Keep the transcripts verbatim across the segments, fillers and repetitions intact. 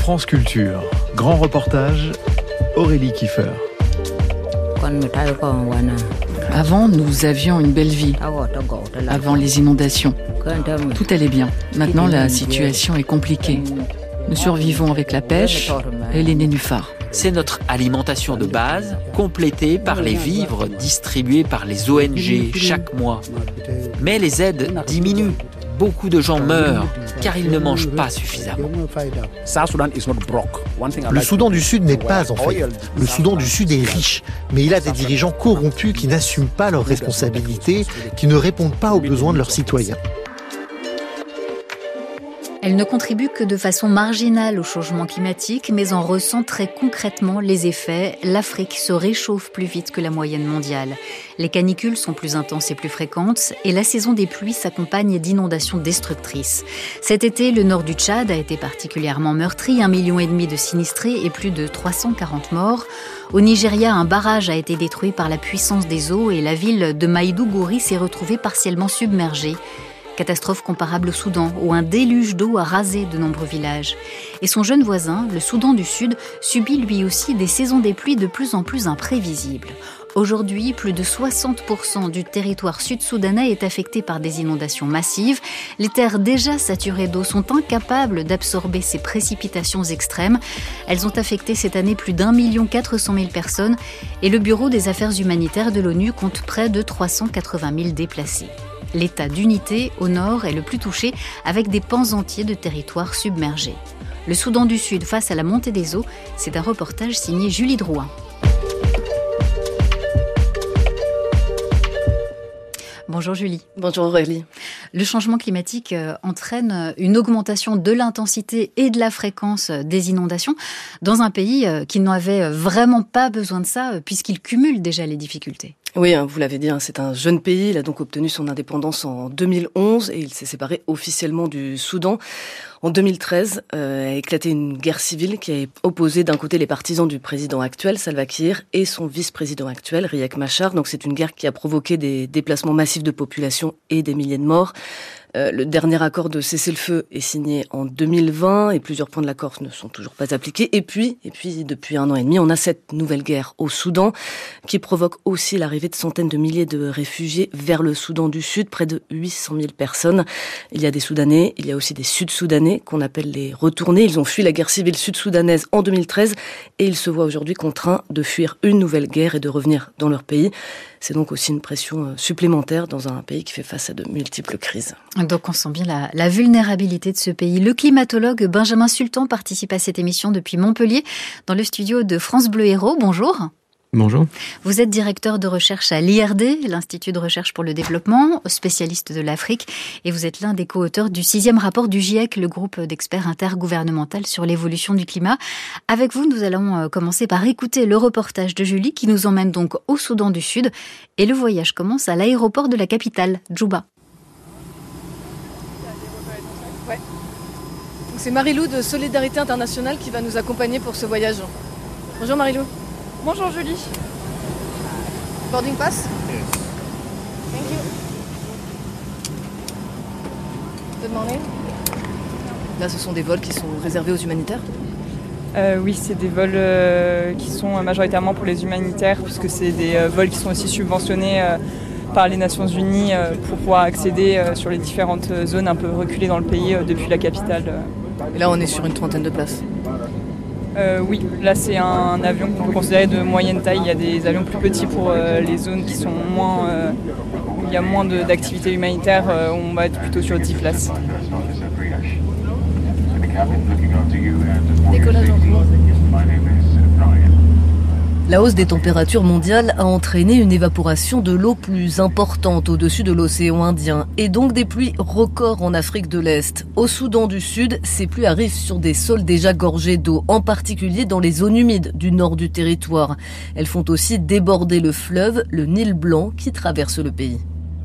France Culture, grand reportage, Aurélie Kiefer. Avant, nous avions une belle vie, avant les inondations. Tout allait bien. Maintenant, la situation est compliquée. Nous survivons avec la pêche et les nénuphars. C'est notre alimentation de base, complétée par les vivres distribués par les O N G chaque mois. Mais les aides diminuent. Beaucoup de gens meurent car ils ne mangent pas suffisamment. Le Soudan du Sud n'est pas en faillite. Le Soudan du Sud est riche, mais il a des dirigeants corrompus qui n'assument pas leurs responsabilités, qui ne répondent pas aux besoins de leurs citoyens. Elle ne contribue que de façon marginale au changement climatique, mais en ressent très concrètement les effets. L'Afrique se réchauffe plus vite que la moyenne mondiale. Les canicules sont plus intenses et plus fréquentes, et la saison des pluies s'accompagne d'inondations destructrices. Cet été, le nord du Tchad a été particulièrement meurtri, un million et demi de sinistrés et plus de trois cent quarante morts. Au Nigeria, un barrage a été détruit par la puissance des eaux et la ville de Maïdougouri s'est retrouvée partiellement submergée. Catastrophe comparable au Soudan, où un déluge d'eau a rasé de nombreux villages. Et son jeune voisin, le Soudan du Sud, subit lui aussi des saisons des pluies de plus en plus imprévisibles. Aujourd'hui, plus de soixante pour cent du territoire sud-soudanais est affecté par des inondations massives. Les terres déjà saturées d'eau sont incapables d'absorber ces précipitations extrêmes. Elles ont affecté cette année plus d'un million quatre cent mille personnes et le Bureau des affaires humanitaires de l'ONU compte près de trois cent quatre-vingt mille déplacés. L'état d'unité, au nord, est le plus touché, avec des pans entiers de territoires submergés. Le Soudan du Sud face à la montée des eaux, c'est un reportage signé Julie Drouin. Bonjour Julie. Bonjour Aurélie. Le changement climatique entraîne une augmentation de l'intensité et de la fréquence des inondations dans un pays qui n'avait vraiment pas besoin de ça puisqu'il cumule déjà les difficultés. Oui, vous l'avez dit, c'est un jeune pays. Il a donc obtenu son indépendance en deux mille onze et il s'est séparé officiellement du Soudan. En deux mille treize, euh, a éclaté une guerre civile qui a opposé d'un côté les partisans du président actuel, Salva Kiir, et son vice-président actuel, Riek Machar. Donc c'est une guerre qui a provoqué des déplacements massifs de population et des milliers de morts. Euh, le dernier accord de cessez-le-feu est signé en deux mille vingt et plusieurs points de l'accord ne sont toujours pas appliqués. Et puis, et puis, depuis un an et demi, on a cette nouvelle guerre au Soudan qui provoque aussi l'arrivée de centaines de milliers de réfugiés vers le Soudan du Sud, près de huit cent mille personnes. Il y a des Soudanais, il y a aussi des Sud-Soudanais qu'on appelle les retournés. Ils ont fui la guerre civile sud-soudanaise en deux mille treize et ils se voient aujourd'hui contraints de fuir une nouvelle guerre et de revenir dans leur pays. C'est donc aussi une pression supplémentaire dans un pays qui fait face à de multiples crises. Donc on sent bien la, la vulnérabilité de ce pays. Le climatologue Benjamin Sultan participe à cette émission depuis Montpellier, dans le studio de France Bleu Héros. Bonjour. Bonjour. Vous êtes directeur de recherche à l'I R D, l'Institut de recherche pour le développement, spécialiste de l'Afrique, et vous êtes l'un des co-auteurs du sixième rapport du GIEC, le groupe d'experts intergouvernemental sur l'évolution du climat. Avec vous, nous allons commencer par écouter le reportage de Julie qui nous emmène donc au Soudan du Sud. Et le voyage commence à l'aéroport de la capitale, Djouba. Ouais. C'est Marilou de Solidarité Internationale qui va nous accompagner pour ce voyage. Bonjour Marilou. Bonjour Julie. Boarding pass? Yes. Thank you. Good morning. Là, ce sont des vols qui sont réservés aux humanitaires? euh, Oui, c'est des vols euh, qui sont majoritairement pour les humanitaires, puisque c'est des euh, vols qui sont aussi subventionnés euh, par les Nations Unies euh, pour pouvoir accéder euh, sur les différentes zones un peu reculées dans le pays euh, depuis la capitale. Euh. Et là, on est sur une trentaine de places. Euh, oui, là c'est un avion qu'on peut considérer de moyenne taille. Il y a des avions plus petits pour euh, les zones qui sont moins, euh, où il y a moins de, d'activités humanitaires. Euh, on va être plutôt sur dix places. Décollage en cours. La hausse des températures mondiales a entraîné une évaporation de l'eau plus importante au-dessus de l'océan Indien et donc des pluies records en Afrique de l'Est. Au Soudan du Sud, ces pluies arrivent sur des sols déjà gorgés d'eau, en particulier dans les zones humides du nord du territoire. Elles font aussi déborder le fleuve, le Nil Blanc, qui traverse le pays.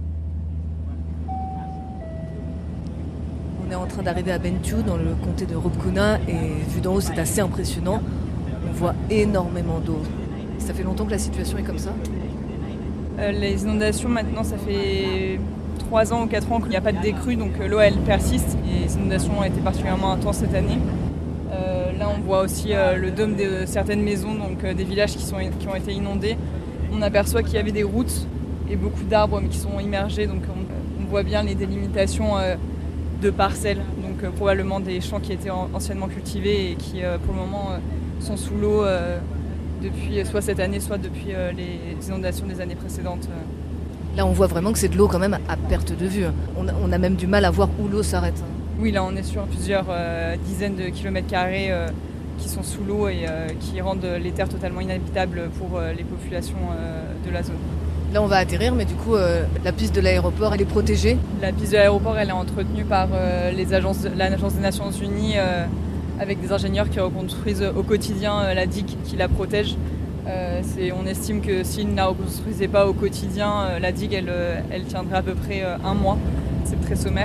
On est en train d'arriver à Bentiu, dans le comté de Rupkuna, et vu d'en haut, c'est assez impressionnant. On voit énormément d'eau. Ça fait longtemps que la situation est comme ça? euh, Les inondations, maintenant, ça fait trois ans ou quatre ans qu'il n'y a pas de décrue, donc euh, l'eau, elle persiste. Et les inondations ont été particulièrement intenses cette année. Euh, là, on voit aussi euh, le dôme de certaines maisons, donc euh, des villages qui, sont, qui ont été inondés. On aperçoit qu'il y avait des routes et beaucoup d'arbres qui sont immergés, donc on, on voit bien les délimitations euh, de parcelles, donc euh, probablement des champs qui étaient en, anciennement cultivés et qui euh, pour le moment euh, sont sous l'eau euh, depuis soit cette année, soit depuis euh, les inondations des années précédentes. Là, on voit vraiment que c'est de l'eau quand même à perte de vue. On a, on a même du mal à voir où l'eau s'arrête. Oui, là, on est sur plusieurs euh, dizaines de kilomètres carrés euh, qui sont sous l'eau et euh, qui rendent les terres totalement inhabitables pour euh, les populations euh, de la zone. Là, on va atterrir, mais du coup, euh, la piste de l'aéroport, elle est protégée. La piste de l'aéroport, elle est entretenue par euh, les agences, l'Agence des Nations Unies, euh, avec des ingénieurs qui reconstruisent au quotidien euh, la digue qui la protège. Euh, c'est, on estime que s'ils ne la reconstruisaient pas au quotidien, euh, la digue, elle, euh, elle tiendrait à peu près euh, un mois. C'est très sommaire.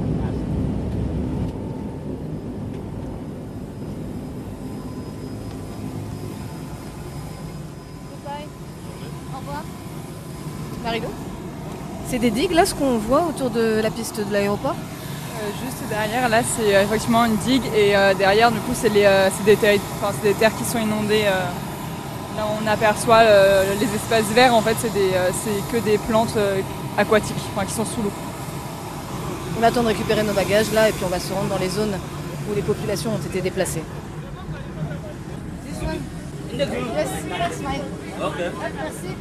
Au revoir. Marilou ? C'est des digues, là, ce qu'on voit autour de la piste de l'aéroport ? euh, Juste derrière, là, c'est euh, effectivement une digue. Et euh, derrière, du coup, c'est, les, euh, c'est, des terres, enfin, c'est des terres qui sont inondées. Euh, là, on aperçoit euh, les espaces verts. En fait, c'est, des, euh, c'est que des plantes euh, aquatiques, enfin, qui sont sous l'eau. On attend de récupérer nos bagages, là, et puis on va se rendre dans les zones où les populations ont été déplacées. Yes, that's mine. Okay. Merci.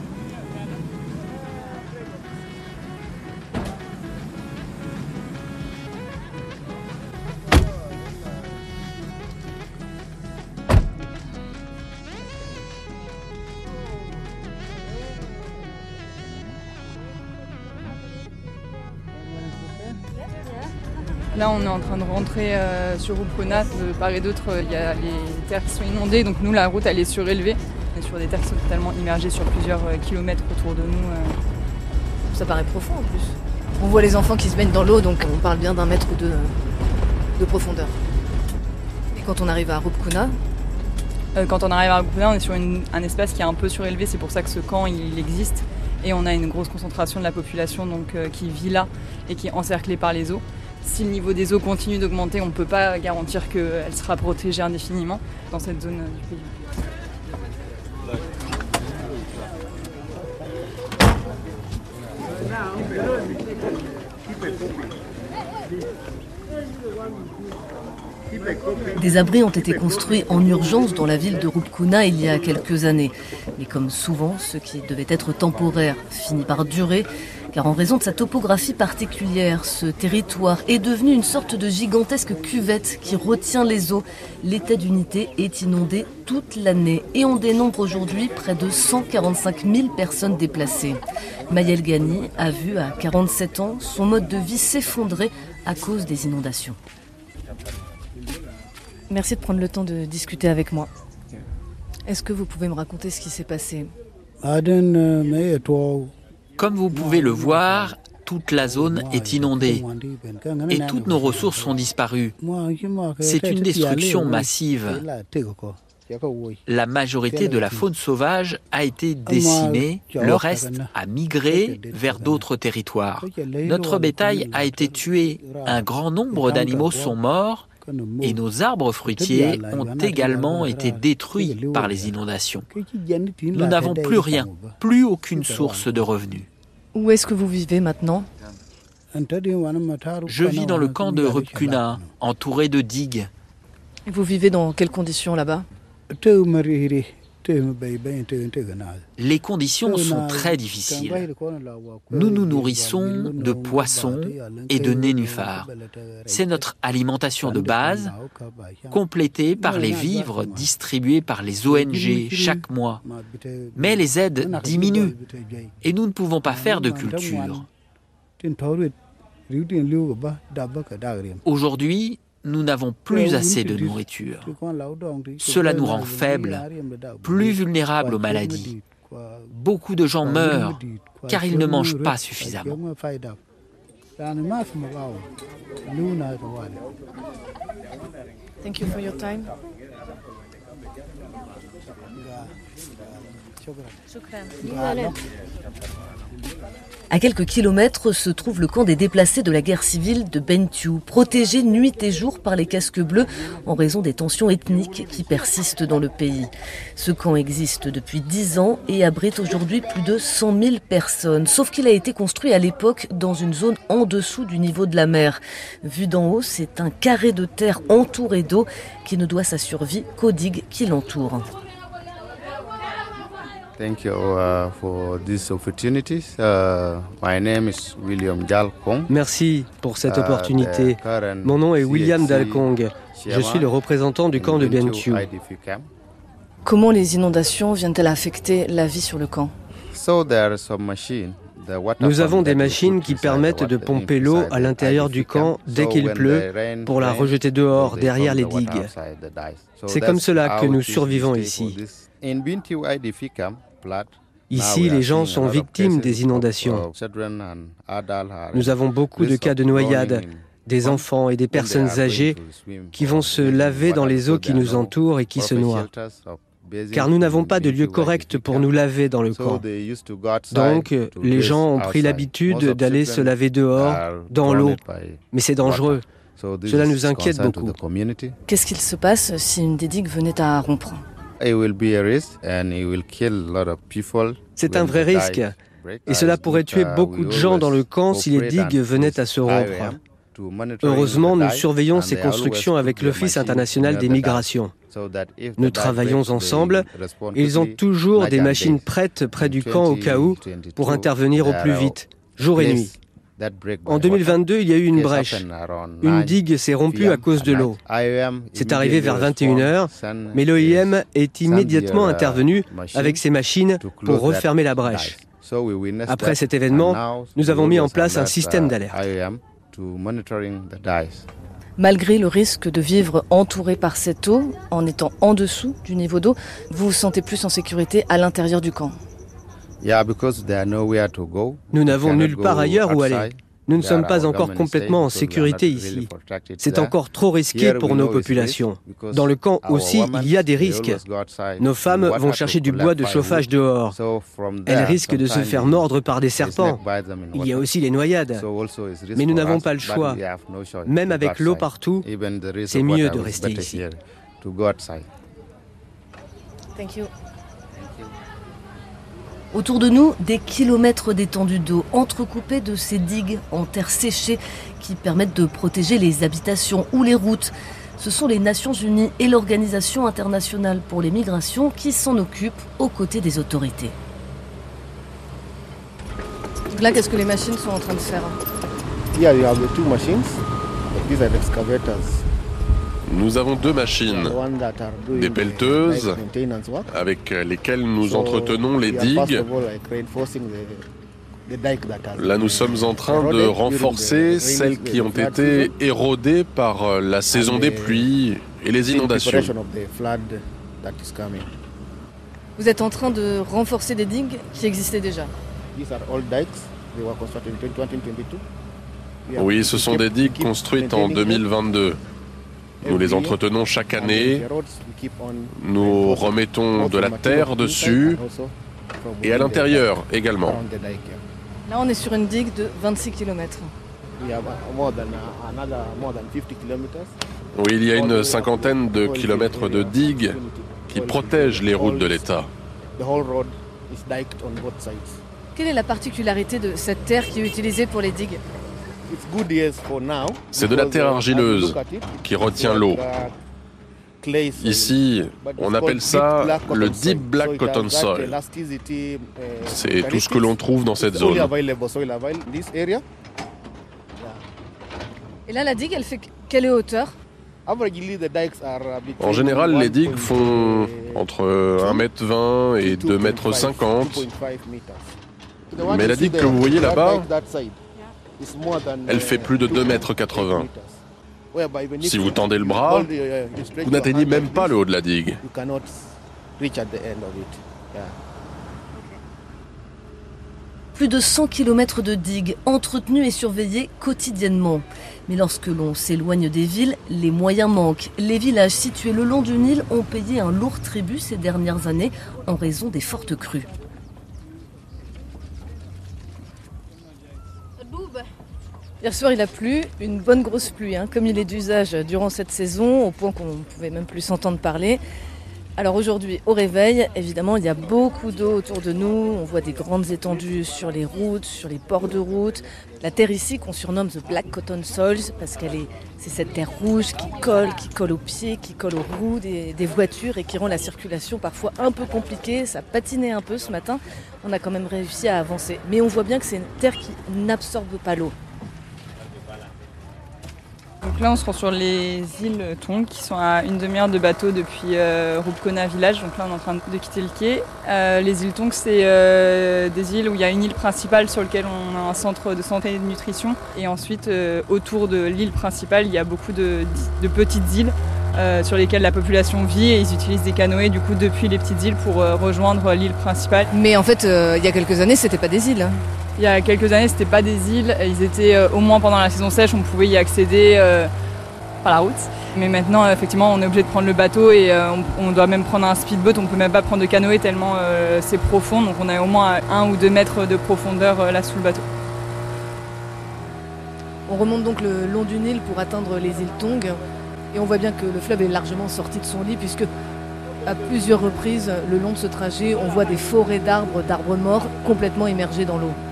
Là, on est en train de rentrer euh, sur Rupkona. De part et d'autre, il y a les terres qui sont inondées. Donc nous, la route, elle est surélevée. On est sur des terres qui sont totalement immergées sur plusieurs euh, kilomètres autour de nous. Euh. Ça paraît profond en plus. On voit les enfants qui se baignent dans l'eau, donc on parle bien d'un mètre ou deux de profondeur. Et quand on arrive à Rupkona, euh, Quand on arrive à Rupkona, on est sur une, un espace qui est un peu surélevé. C'est pour ça que ce camp, il existe. Et on a une grosse concentration de la population donc, euh, qui vit là et qui est encerclée par les eaux. Si le niveau des eaux continue d'augmenter, on ne peut pas garantir qu'elle sera protégée indéfiniment dans cette zone du pays. Des abris ont été construits en urgence dans la ville de Rupkona il y a quelques années. Mais comme souvent, ce qui devait être temporaire finit par durer, car en raison de sa topographie particulière, ce territoire est devenu une sorte de gigantesque cuvette qui retient les eaux. L'état d'unité est inondé toute l'année et on dénombre aujourd'hui près de cent quarante-cinq mille personnes déplacées. Maëlle Gani a vu à quarante-sept ans son mode de vie s'effondrer à cause des inondations. Merci de prendre le temps de discuter avec moi. Est-ce que vous pouvez me raconter ce qui s'est passé ? Comme vous pouvez le voir, toute la zone est inondée et toutes nos ressources sont disparues. C'est une destruction massive. La majorité de la faune sauvage a été décimée, le reste a migré vers d'autres territoires. Notre bétail a été tué, un grand nombre d'animaux sont morts et nos arbres fruitiers ont également été détruits par les inondations. Nous n'avons plus rien, plus aucune source de revenus. Où est-ce que vous vivez maintenant ? Je vis dans le camp de Rupkona, entouré de digues. Vous vivez dans quelles conditions là-bas ? Les conditions sont très difficiles. Nous nous nourrissons de poissons et de nénuphars. C'est notre alimentation de base, complétée par les vivres distribués par les O N G chaque mois. Mais les aides diminuent et nous ne pouvons pas faire de culture. Aujourd'hui, nous n'avons plus assez de nourriture. Cela nous rend faibles, plus vulnérables aux maladies. Beaucoup de gens meurent car ils ne mangent pas suffisamment. Thank you for your time. À quelques kilomètres se trouve le camp des déplacés de la guerre civile de Bentiu, protégé nuit et jour par les casques bleus en raison des tensions ethniques qui persistent dans le pays. Ce camp existe depuis dix ans et abrite aujourd'hui plus de cent mille personnes, sauf qu'il a été construit à l'époque dans une zone en dessous du niveau de la mer. Vu d'en haut, c'est un carré de terre entouré d'eau qui ne doit sa survie qu'aux digues qui l'entourent. Thank you uh, for this opportunity. Uh, my name is William Dalkong. Merci pour cette opportunité. Mon nom est William Dalkong. Je suis le représentant du camp de Bentiu. Comment les inondations viennent-elles affecter la vie sur le camp ? Nous avons des machines qui permettent de pomper l'eau à l'intérieur du camp dès qu'il pleut pour la rejeter dehors, derrière les digues. C'est comme cela que nous survivons ici. Ici, les gens sont victimes des inondations. Nous avons beaucoup de cas de noyade, des enfants et des personnes âgées qui vont se laver dans les eaux qui nous entourent et qui se noient. Car nous n'avons pas de lieu correct pour nous laver dans le camp. Donc, les gens ont pris l'habitude d'aller se laver dehors, dans l'eau. Mais c'est dangereux. Cela nous inquiète beaucoup. Qu'est-ce qu'il se passe si une des digues venait à rompre ? C'est un vrai risque. Et cela pourrait tuer beaucoup de gens dans le camp si les digues venaient à se rompre. Heureusement, nous surveillons ces constructions avec l'Office international des migrations. Nous travaillons ensemble. Ils ont toujours des machines prêtes près du camp au cas où pour intervenir au plus vite, jour et nuit. En deux mille vingt-deux, il y a eu une brèche. Une digue s'est rompue à cause de l'eau. C'est arrivé vers vingt et une heures, mais l'O I M est immédiatement intervenu avec ses machines pour refermer la brèche. Après cet événement, nous avons mis en place un système d'alerte. Malgré le risque de vivre entouré par cette eau, en étant en dessous du niveau d'eau, vous vous sentez plus en sécurité à l'intérieur du camp. Nous n'avons nulle part ailleurs où aller. Nous ne sommes pas encore complètement en sécurité ici. C'est encore trop risqué pour nos populations. Dans le camp aussi, il y a des risques. Nos femmes vont chercher du bois de chauffage dehors. Elles risquent de se faire mordre par des serpents. Il y a aussi les noyades. Mais nous n'avons pas le choix. Même avec l'eau partout, c'est mieux de rester ici. Thank you. Autour de nous, des kilomètres d'étendue d'eau entrecoupés de ces digues en terre séchée qui permettent de protéger les habitations ou les routes. Ce sont les Nations Unies et l'Organisation internationale pour les migrations qui s'en occupent aux côtés des autorités. Donc là, qu'est-ce que les machines sont en train de faire ? Here you have the two machines. These are excavators. Nous avons deux machines, des pelleteuses avec lesquelles nous entretenons les digues. Là, nous sommes en train de renforcer celles qui ont été érodées par la saison des pluies et les inondations. Vous êtes en train de renforcer des digues qui existaient déjà. Oui, ce sont des digues construites en deux mille vingt-deux. Nous les entretenons chaque année, nous remettons de la terre dessus et à l'intérieur également. Là, on est sur une digue de vingt-six kilomètres. Oui, il y a une cinquantaine de kilomètres de digues qui protègent les routes de l'État. Quelle est la particularité de cette terre qui est utilisée pour les digues ? C'est de la terre argileuse qui retient l'eau. Ici, on appelle ça le Deep Black Cotton Soil. C'est tout ce que l'on trouve dans cette zone. Et là, la digue, elle fait quelle hauteur ? En général, les digues font entre un mètre vingt et deux mètres cinquante. Mais la digue que vous voyez là-bas, elle fait plus de deux mètres quatre-vingts. Si vous tendez le bras, vous n'atteignez même pas le haut de la digue. Plus de cent kilomètres de digues, entretenues et surveillées quotidiennement. Mais lorsque l'on s'éloigne des villes, les moyens manquent. Les villages situés le long du Nil ont payé un lourd tribut ces dernières années en raison des fortes crues. Hier soir, il a plu, une bonne grosse pluie, hein, comme il est d'usage durant cette saison, au point qu'on ne pouvait même plus s'entendre parler. Alors aujourd'hui, au réveil, évidemment, il y a beaucoup d'eau autour de nous. On voit des grandes étendues sur les routes, sur les bords de route. La terre ici, qu'on surnomme The Black Cotton Soils, parce qu'elle est, c'est cette terre rouge qui colle, qui colle aux pieds, qui colle aux roues des, des voitures et qui rend la circulation parfois un peu compliquée. Ça patinait un peu ce matin. On a quand même réussi à avancer. Mais on voit bien que c'est une terre qui n'absorbe pas l'eau. Donc là, on se rend sur les îles Tongue, qui sont à une demi-heure de bateau depuis euh, Rupkona village. Donc là, on est en train de quitter le quai. Euh, les îles Tongue, c'est euh, des îles où il y a une île principale sur laquelle on a un centre de santé et de nutrition. Et ensuite, euh, autour de l'île principale, il y a beaucoup de, de petites îles euh, sur lesquelles la population vit. Et ils utilisent des canoës, du coup, depuis les petites îles pour euh, rejoindre l'île principale. Mais en fait, euh, il y a quelques années, c'était pas des îles. Il y a quelques années, c'était pas des îles. Ils étaient euh, au moins pendant la saison sèche, on pouvait y accéder euh, par la route. Mais maintenant, euh, effectivement, on est obligé de prendre le bateau et euh, on, on doit même prendre un speedboat. On peut même pas prendre de canoë tellement euh, c'est profond. Donc on a au moins un ou deux mètres de profondeur euh, là sous le bateau. On remonte donc le long du Nil pour atteindre les îles Tongue. Et on voit bien que le fleuve est largement sorti de son lit puisque à plusieurs reprises, le long de ce trajet, on voit des forêts d'arbres, d'arbres morts complètement immergés dans l'eau.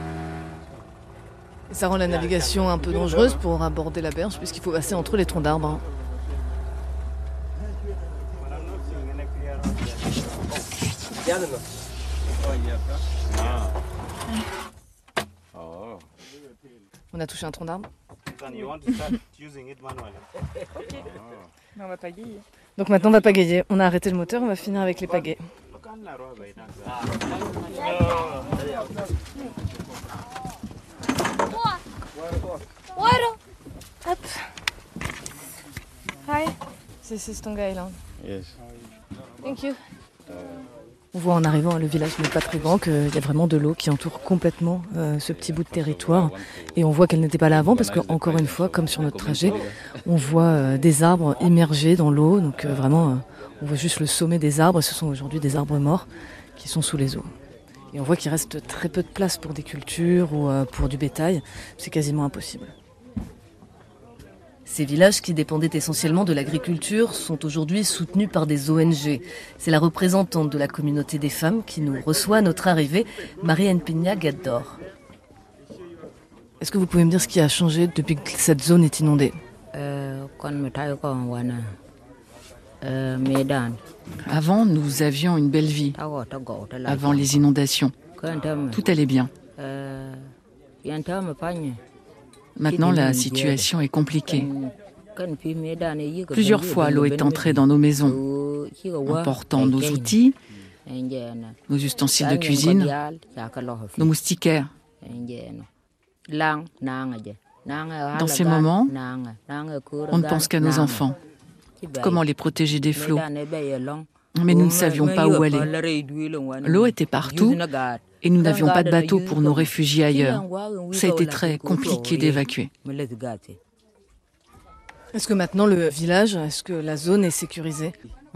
Et ça rend la navigation un peu dangereuse pour aborder la berge puisqu'il faut passer entre les troncs d'arbres. On a touché un tronc d'arbre. On va pagayer. Donc maintenant on va pagayer. On a arrêté le moteur, on va finir avec les pagaies. Hop. Hi. This is Tonga Island. Yes. Thank you. On voit en arrivant, le village n'est pas très grand, qu'il y a vraiment de l'eau qui entoure complètement euh, ce petit bout de territoire. Et on voit qu'elle n'était pas là avant parce qu'encore une fois, comme sur notre trajet, on voit euh, des arbres immergés dans l'eau. Donc euh, vraiment, euh, on voit juste le sommet des arbres. Ce sont aujourd'hui des arbres morts qui sont sous les eaux. Et on voit qu'il reste très peu de place pour des cultures ou euh, pour du bétail. C'est quasiment impossible. Ces villages qui dépendaient essentiellement de l'agriculture sont aujourd'hui soutenus par des O N G. C'est la représentante de la communauté des femmes qui nous reçoit à notre arrivée, Marie Pigna Gaddor. Est-ce que vous pouvez me dire ce qui a changé depuis que cette zone est inondée ? Avant, nous avions une belle vie. Avant les inondations. Tout allait bien. Maintenant, la situation est compliquée. Plusieurs fois, l'eau est entrée dans nos maisons, emportant nos outils, nos ustensiles de cuisine, nos moustiquaires. Dans ces moments, on ne pense qu'à nos enfants. Comment les protéger des flots ? Mais nous ne savions pas où aller. L'eau était partout et nous n'avions pas de bateau pour nous réfugier ailleurs. Ça a été très compliqué d'évacuer. Est-ce que maintenant le village, est-ce que la zone est sécurisée ?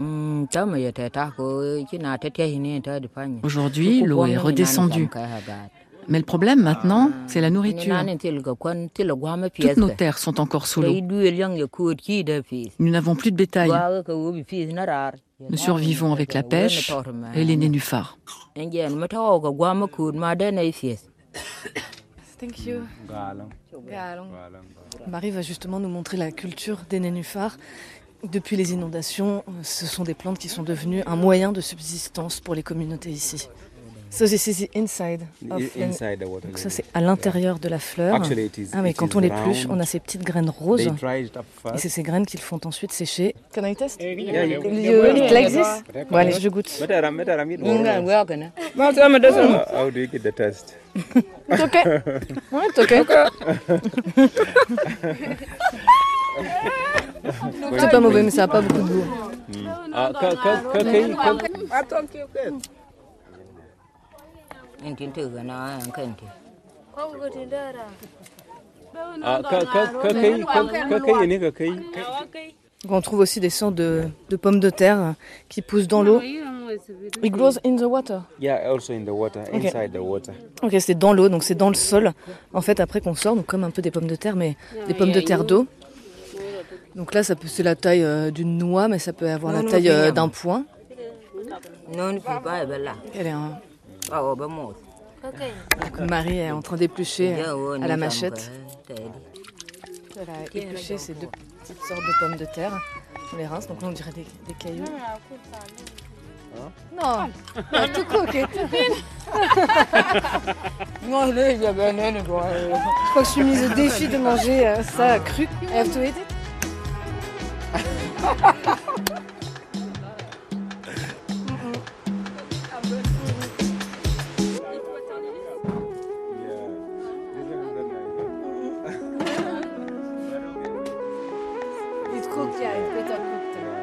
Aujourd'hui, l'eau est redescendue. Mais le problème maintenant, c'est la nourriture. Toutes nos terres sont encore sous l'eau. Nous n'avons plus de bétail. Nous survivons avec la pêche et les nénuphars. Thank you. Marie va justement nous montrer la culture des nénuphars. Depuis les inondations, ce sont des plantes qui sont devenues un moyen de subsistance pour les communautés ici. So this is the inside of inside the Donc ça c'est à l'intérieur de la fleur. Ah mais quand on l'épluche, on a ces petites graines roses. Et c'est ces graines qu'ils font ensuite sécher. Can I test? Yeah, you, you eat like this? Bon allez, je goûte. How do you get the test? It's okay. Ouais, it's okay. C'est pas mauvais, mais ça a pas beaucoup de goût. On trouve aussi des sortes de, de pommes de terre qui poussent dans l'eau. It grows in the water. Yeah, also in the water, Okay. inside the water. Ok, c'est dans l'eau, donc c'est dans le sol. En fait, après qu'on sort, donc comme un peu des pommes de terre, mais des pommes de terre d'eau. Donc là, ça peut, c'est la taille euh, d'une noix, mais ça peut avoir la taille euh, d'un poing. Elle est un... Donc Marie est en train d'éplucher euh, à la machette. Elle a épluché ces deux petites sortes de pommes de terre. On les rince, donc là on dirait des, des cailloux. Non, tout coquet. Je crois que je suis mise au défi de manger euh, ça cru. I have to eat it. It's cooked, yeah, it's better cooked.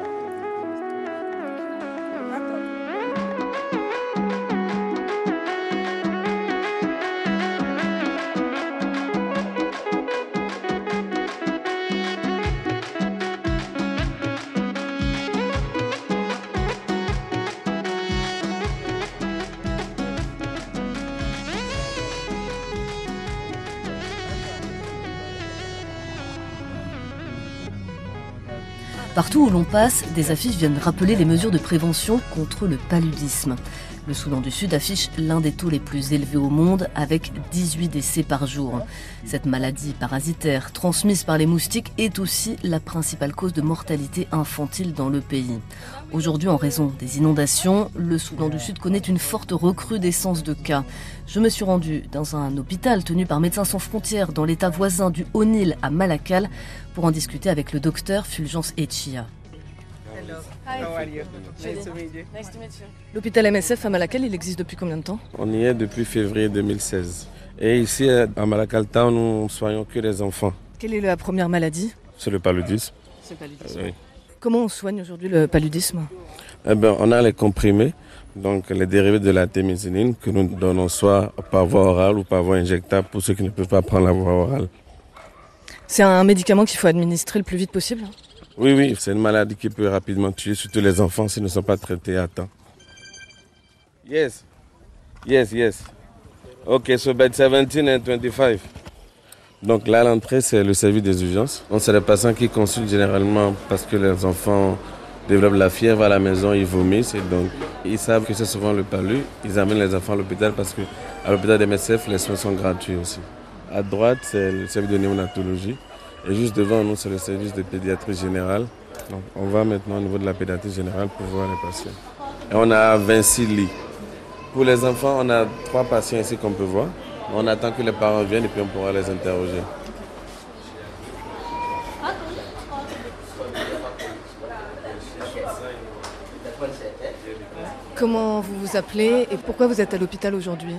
Partout où l'on passe, des affiches viennent rappeler les mesures de prévention contre le paludisme. Le Soudan du Sud affiche l'un des taux les plus élevés au monde avec dix-huit décès par jour. Cette maladie parasitaire transmise par les moustiques est aussi la principale cause de mortalité infantile dans le pays. Aujourd'hui, en raison des inondations, le Soudan du Sud connaît une forte recrudescence de cas. Je me suis rendue dans un hôpital tenu par Médecins sans frontières dans l'état voisin du Haut-Nil à Malakal pour en discuter avec le docteur Fulgence Echia. L'hôpital M S F à Malakal, il existe depuis combien de temps? On y est depuis février deux mille seize. Et ici, à Malakal Town, nous ne soignons que les enfants. Quelle est la première maladie? C'est le paludisme. C'est le paludisme. Oui. Comment on soigne aujourd'hui le paludisme? Eh ben, on a les comprimés, donc les dérivés de la témisinine que nous donnons soit par voie orale ou par voie injectable pour ceux qui ne peuvent pas prendre la voie orale. C'est un médicament qu'il faut administrer le plus vite possible? Oui, oui, c'est une maladie qui peut rapidement tuer, surtout les enfants s'ils ne sont pas traités à temps. Yes, yes, yes. Ok, so bed dix-sept and vingt-cinq. Donc là, l'entrée, c'est le service des urgences. Donc, c'est les patients qui consultent généralement parce que les enfants développent la fièvre à la maison, ils vomissent. Et donc, ils savent que c'est souvent le palu. Ils amènent les enfants à l'hôpital parce qu'à l'hôpital des M S F, les soins sont gratuits aussi. À droite, c'est le service de néonatologie. Et juste devant nous, c'est le service de pédiatrie générale. Donc, on va maintenant au niveau de la pédiatrie générale pour voir les patients. Et on a vingt-six lits. Pour les enfants, on a trois patients ici qu'on peut voir. On attend que les parents viennent et puis on pourra les interroger. Comment vous vous appelez et pourquoi vous êtes à l'hôpital aujourd'hui?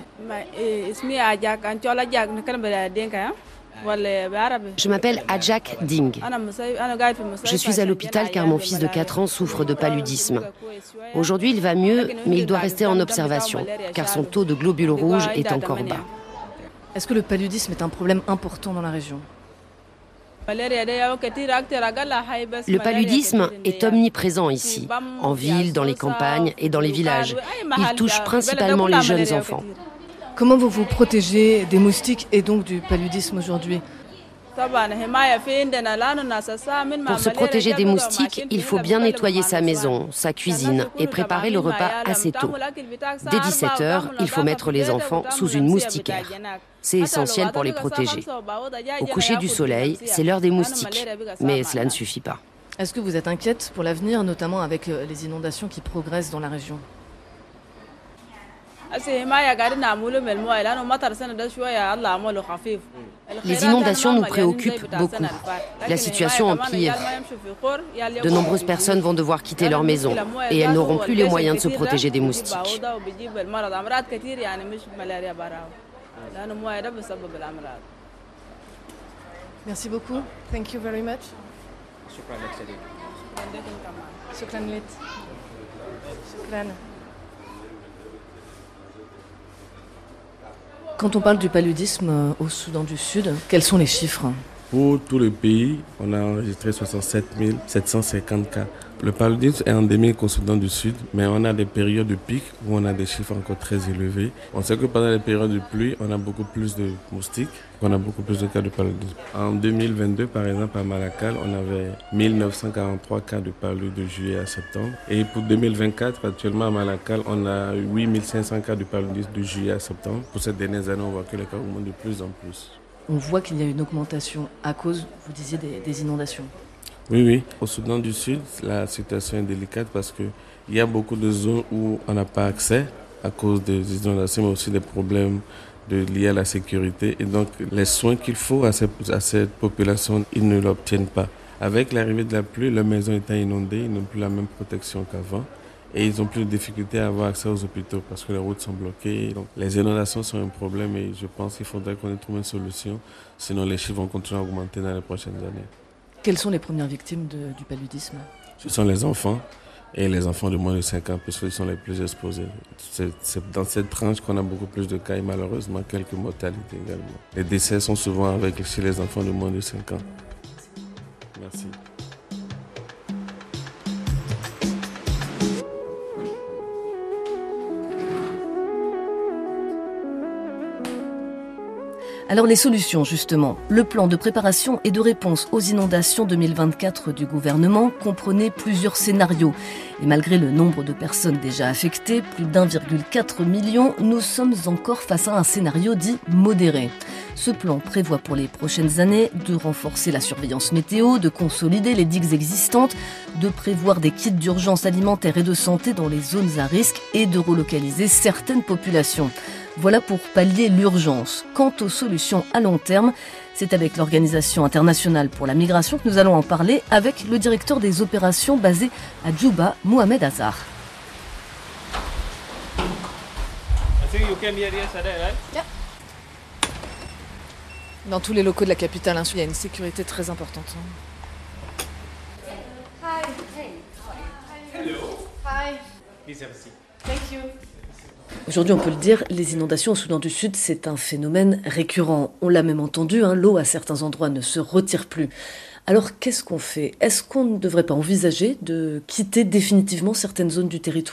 Je m'appelle Ajak Ding. Je suis à l'hôpital car mon fils de quatre ans souffre de paludisme. Aujourd'hui, il va mieux, mais il doit rester en observation car son taux de globules rouges est encore bas. Est-ce que le paludisme est un problème important dans la région? Le paludisme est omniprésent ici, en ville, dans les campagnes et dans les villages. Il touche principalement les jeunes enfants. Comment vous vous protégez des moustiques et donc du paludisme aujourd'hui? Pour se protéger des moustiques, il faut bien nettoyer sa maison, sa cuisine et préparer le repas assez tôt. Dès dix-sept heures, il faut mettre les enfants sous une moustiquaire. C'est essentiel pour les protéger. Au coucher du soleil, c'est l'heure des moustiques, mais cela ne suffit pas. Est-ce que vous êtes inquiète pour l'avenir, notamment avec les inondations qui progressent dans la région? Les inondations nous préoccupent beaucoup. La situation empire. De nombreuses personnes vont devoir quitter leur maison et elles n'auront plus les moyens de se protéger des moustiques. Merci beaucoup. Thank you very much. Shukran lit. Shukran. Quand on parle du paludisme au Soudan du Sud, quels sont les chiffres ? Pour tout le pays, on a enregistré soixante-sept mille sept cent cinquante cas. Le paludisme est endémique au Soudan du Sud, mais on a des périodes de pic où on a des chiffres encore très élevés. On sait que pendant les périodes de pluie, on a beaucoup plus de moustiques, on a beaucoup plus de cas de paludisme. En deux mille vingt-deux, par exemple, à Malakal, on avait mille neuf cent quarante-trois cas de paludisme de juillet à septembre. Et pour deux mille vingt-quatre, actuellement à Malakal, on a huit mille cinq cents cas de paludisme de juillet à septembre. Pour ces dernières années, on voit que les cas augmentent de plus en plus. On voit qu'il y a une augmentation à cause, vous disiez, des, des inondations. Oui, oui. Au Soudan du Sud, la situation est délicate parce qu'il y a beaucoup de zones où on n'a pas accès à cause des inondations, mais aussi des problèmes de, liés à la sécurité. Et donc, les soins qu'il faut à cette, à cette population, ils ne l'obtiennent pas. Avec l'arrivée de la pluie, leurs maisons étant inondées, ils n'ont plus la même protection qu'avant. Et ils ont plus de difficultés à avoir accès aux hôpitaux parce que les routes sont bloquées. Donc, les inondations sont un problème et je pense qu'il faudrait qu'on ait trouvé une solution. Sinon, les chiffres vont continuer à augmenter dans les prochaines années. Quelles sont les premières victimes de, du paludisme ? Ce sont les enfants et les enfants de moins de cinq ans, puisqu'ils sont les plus exposés. C'est, c'est dans cette tranche qu'on a beaucoup plus de cas et malheureusement quelques mortalités également. Les décès sont souvent avec, chez les enfants de moins de cinq ans. Merci. Alors les solutions, justement. Le plan de préparation et de réponse aux inondations deux mille vingt-quatre du gouvernement comprenait plusieurs scénarios. Et malgré le nombre de personnes déjà affectées, plus d'un virgule quatre million, nous sommes encore face à un scénario dit modéré. Ce plan prévoit pour les prochaines années de renforcer la surveillance météo, de consolider les digues existantes, de prévoir des kits d'urgence alimentaire et de santé dans les zones à risque et de relocaliser certaines populations. Voilà pour pallier l'urgence. Quant aux solutions à long terme, c'est avec l'Organisation internationale pour la migration que nous allons en parler avec le directeur des opérations basé à Djouba, Mohamed Azar. Dans tous les locaux de la capitale, il y a une sécurité très importante. Hi. Hey. Hello. Hi. Please have a seat. Thank you. Aujourd'hui, on peut le dire, les inondations au Soudan du Sud, c'est un phénomène récurrent. On l'a même entendu, hein, l'eau à certains endroits ne se retire plus. Alors, qu'est-ce qu'on fait ? Est-ce qu'on ne devrait pas envisager de quitter définitivement certaines zones du territoire ?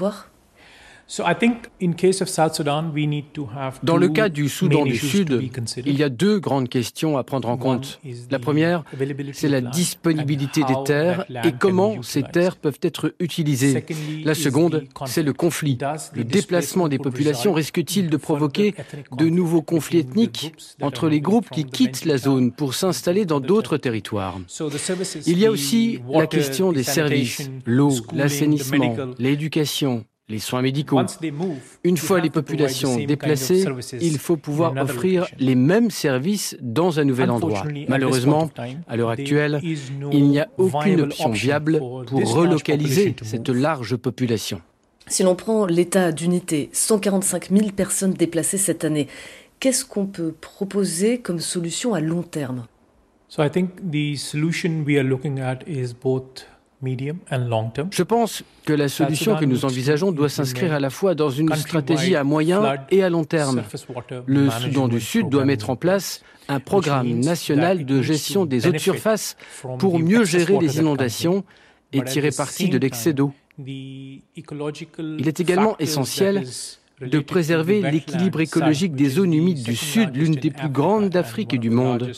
Dans le cas du Soudan du Sud, il y a deux grandes questions à prendre en compte. La première, c'est la disponibilité des terres et comment ces terres peuvent être utilisées. La seconde, c'est le conflit. Le déplacement des populations risque-t-il de provoquer de nouveaux conflits ethniques entre les groupes qui quittent la zone pour s'installer dans d'autres territoires ? Il y a aussi la question des services, l'eau, l'assainissement, l'éducation, les soins médicaux. Une fois les populations déplacées, il faut pouvoir offrir les mêmes services dans un nouvel endroit. Malheureusement, à l'heure actuelle, il n'y a aucune option viable pour relocaliser cette large population. Si l'on prend l'état d'unité, cent quarante-cinq mille personnes déplacées cette année, qu'est-ce qu'on peut proposer comme solution à long terme ? So I think the solution we are looking at is both medium and long term. Je pense que la solution que nous envisageons doit s'inscrire à la fois dans une stratégie à moyen et à long terme. Le Soudan du Sud doit mettre en place un programme national de gestion des eaux de surface pour mieux gérer les inondations et tirer parti de l'excès d'eau. Il est également essentiel de préserver l'équilibre écologique des zones humides du Sud, l'une des plus grandes d'Afrique et du monde.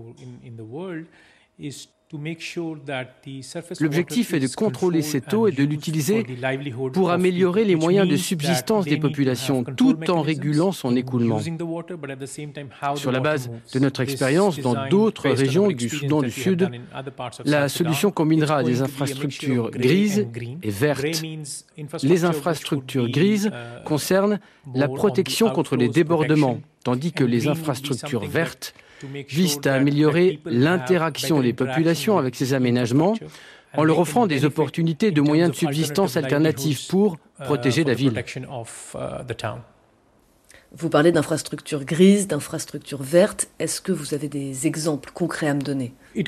L'objectif est de contrôler cette eau et de l'utiliser pour améliorer les moyens de subsistance des populations, tout en régulant son écoulement. Sur la base de notre expérience dans d'autres régions du Soudan du Sud, la solution combinera des infrastructures grises et vertes. Les infrastructures grises concernent la protection contre les débordements, tandis que les infrastructures vertes visent à améliorer l'interaction des populations avec ces aménagements en leur offrant des opportunités de moyens de subsistance alternatifs pour protéger la ville. Vous parlez d'infrastructures grises, d'infrastructures vertes. Est-ce que vous avez des exemples concrets à me donner ? Il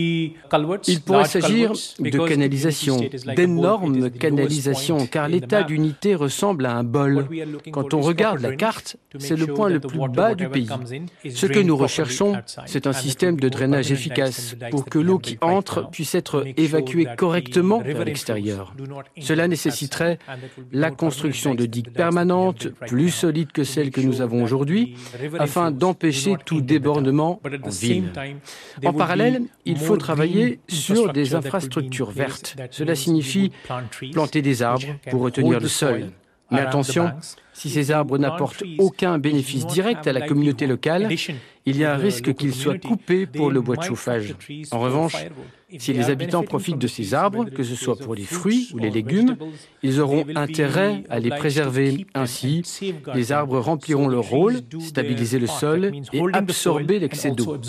pourrait s'agir de canalisations, d'énormes canalisations, car l'état d'unité ressemble à un bol. Quand on regarde la carte, c'est le point le plus bas du pays. Ce que nous recherchons, c'est un système de drainage efficace pour que l'eau qui entre puisse être évacuée correctement vers l'extérieur. Cela nécessiterait la construction de digues permanentes, plus solides que celles que nous avons aujourd'hui, afin d'empêcher tout débordement en ville. En parallèle, il faut travailler sur des infrastructures vertes. Cela signifie planter des arbres pour retenir le sol. Mais attention, si ces arbres n'apportent aucun bénéfice direct à la communauté locale, il y a un risque qu'ils soient coupés pour le bois de chauffage. En revanche, si les habitants profitent de ces arbres, que ce soit pour les fruits ou les légumes, ils auront intérêt à les préserver. Ainsi, les arbres rempliront leur rôle, stabiliser le sol et absorber l'excès d'eau.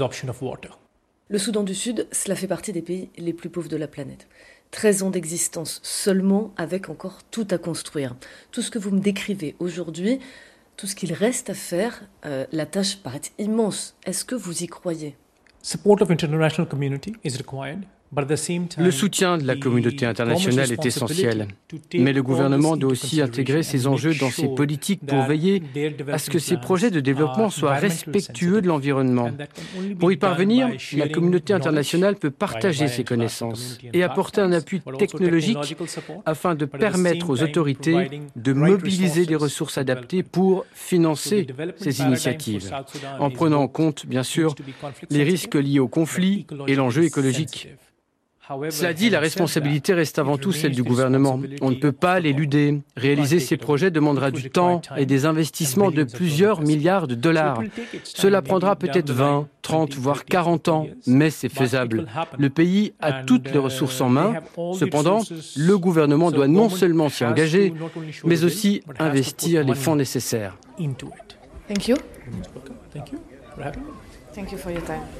Le Soudan du Sud, cela fait partie des pays les plus pauvres de la planète. treize ans d'existence seulement, avec encore tout à construire. Tout ce que vous me décrivez aujourd'hui, tout ce qu'il reste à faire, euh, la tâche paraît immense. Est-ce que vous y croyez ? Support of international community is required. Le soutien de la communauté internationale est essentiel, mais le gouvernement doit aussi intégrer ces enjeux dans ses politiques pour veiller à ce que ces projets de développement soient respectueux de l'environnement. Pour y parvenir, la communauté internationale peut partager ses connaissances et apporter un appui technologique afin de permettre aux autorités de mobiliser des ressources adaptées pour financer ces initiatives, en prenant en compte, bien sûr, les risques liés au conflit et l'enjeu écologique. Cela dit, la responsabilité reste avant tout celle du gouvernement. On ne peut pas l'éluder. Réaliser ces projets demandera du temps et des investissements de plusieurs milliards de dollars. Cela prendra peut-être vingt, trente, voire quarante ans, mais c'est faisable. Le pays a toutes les ressources en main. Cependant, le gouvernement doit non seulement s'y engager, mais aussi investir les fonds nécessaires. Thank you. Thank you. Thank you for your time.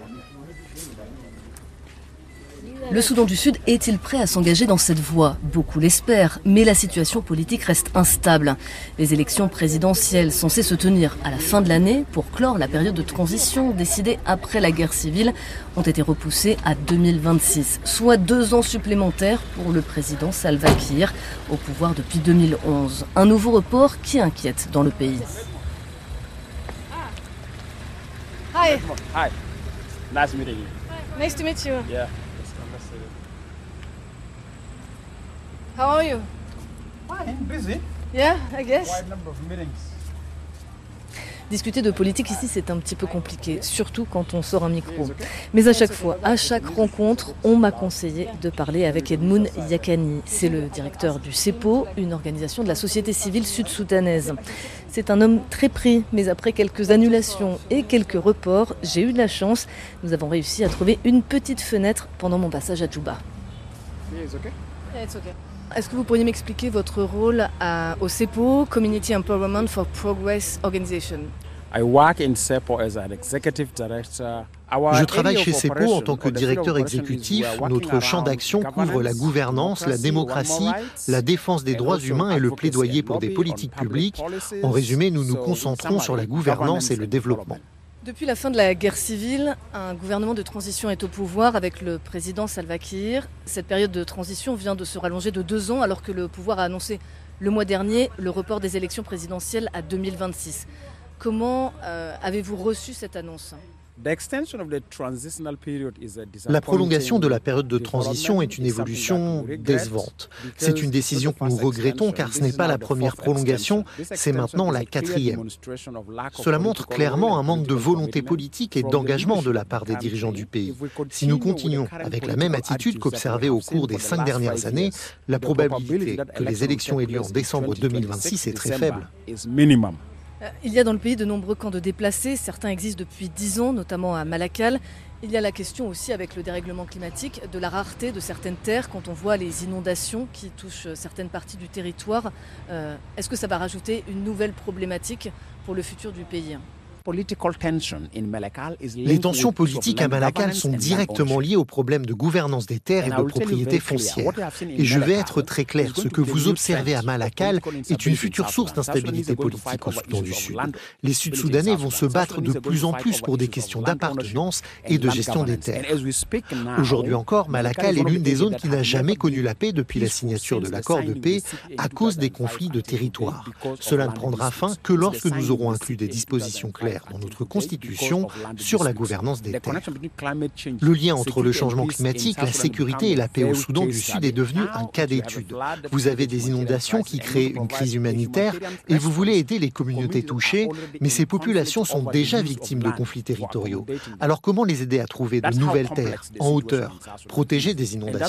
Le Soudan du Sud est-il prêt à s'engager dans cette voie ? Beaucoup l'espèrent, mais la situation politique reste instable. Les élections présidentielles censées se tenir à la fin de l'année pour clore la période de transition décidée après la guerre civile ont été repoussées à deux mille vingt-six, soit deux ans supplémentaires pour le président Salva Kiir, au pouvoir depuis deux mille onze. Un nouveau report qui inquiète dans le pays. Hi. Hi. Nice meeting you. Nice to meet you. Yeah. How are you? Fine, busy. Yeah, I guess. Wide number of meetings. Discuter de politique ici, c'est un petit peu compliqué, surtout quand on sort un micro. Mais à chaque fois, à chaque rencontre, on m'a conseillé de parler avec Edmoun Yakani. C'est le directeur du C E P O, une organisation de la société civile sud-soudanaise. C'est un homme très pris, mais après quelques annulations et quelques reports, j'ai eu de la chance. Nous avons réussi à trouver une petite fenêtre pendant mon passage à Djouba. Yeah, it's okay. Yeah, it's okay. Est-ce que vous pourriez m'expliquer votre rôle à, au C E P O, Community Empowerment for Progress Organization? I work in C E P O as an executive director. Je travaille chez C E P O en tant que directeur exécutif. Notre champ d'action couvre la gouvernance, la démocratie, la défense des droits humains et le plaidoyer pour des politiques publiques. En résumé, nous nous concentrons sur la gouvernance et le développement. Depuis la fin de la guerre civile, un gouvernement de transition est au pouvoir avec le président Salva Kiir. Cette période de transition vient de se rallonger de deux ans alors que le pouvoir a annoncé le mois dernier le report des élections présidentielles à deux mille vingt-six. Comment euh, avez-vous reçu cette annonce ? La prolongation de la période de transition est une évolution décevante. C'est une décision que nous regrettons car ce n'est pas la première prolongation, c'est maintenant la quatrième. Cela montre clairement un manque de volonté politique et d'engagement de la part des dirigeants du pays. Si nous continuons avec la même attitude qu'observée au cours des cinq dernières années, la probabilité que les élections aient lieu en décembre deux mille vingt-six est très faible. Il y a dans le pays de nombreux camps de déplacés, certains existent depuis dix ans, notamment à Malakal. Il y a la question aussi avec le dérèglement climatique de la rareté de certaines terres quand on voit les inondations qui touchent certaines parties du territoire. Euh, est-ce que ça va rajouter une nouvelle problématique pour le futur du pays ? Les tensions politiques à Malakal sont directement liées au problème de gouvernance des terres et de propriété foncière. Et je vais être très clair, ce que vous observez à Malakal est une future source d'instabilité politique au Soudan du Sud. Les Sud-Soudanais vont se battre de plus en plus pour des questions d'appartenance et de gestion des terres. Aujourd'hui encore, Malakal est l'une des zones qui n'a jamais connu la paix depuis la signature de l'accord de paix à cause des conflits de territoire. Cela ne prendra fin que lorsque nous aurons inclus des dispositions claires dans notre constitution sur la gouvernance des terres. Le lien entre le changement climatique, la sécurité et la paix au Soudan du Sud est devenu un cas d'étude. Vous avez des inondations qui créent une crise humanitaire et vous voulez aider les communautés touchées, mais ces populations sont déjà victimes de conflits territoriaux. Alors comment les aider à trouver de nouvelles terres en hauteur, protégées des inondations ?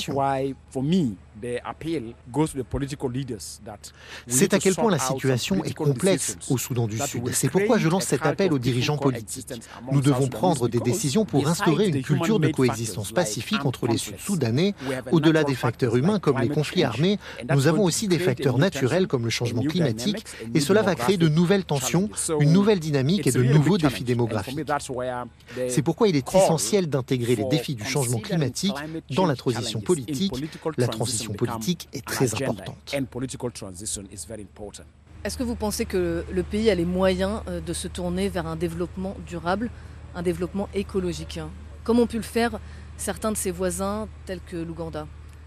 C'est à quel point la situation est complexe au Soudan du Sud. C'est pourquoi je lance cet appel aux dirigeants politiques. Nous devons prendre des décisions pour instaurer une culture de coexistence pacifique entre les Sud-Soudanais. Au-delà des facteurs humains comme les conflits armés, nous avons aussi des facteurs naturels comme le changement climatique et cela va créer de nouvelles tensions, une nouvelle dynamique et de nouveaux défis démographiques. C'est pourquoi il est essentiel d'intégrer les défis du changement climatique dans la transition politique. La transition politique est très importante. Est-ce que vous pensez que le pays a les moyens de se tourner vers un développement durable, un développement écologique, comme ont pu le faire certains de ses voisins tels que l'Ouganda ?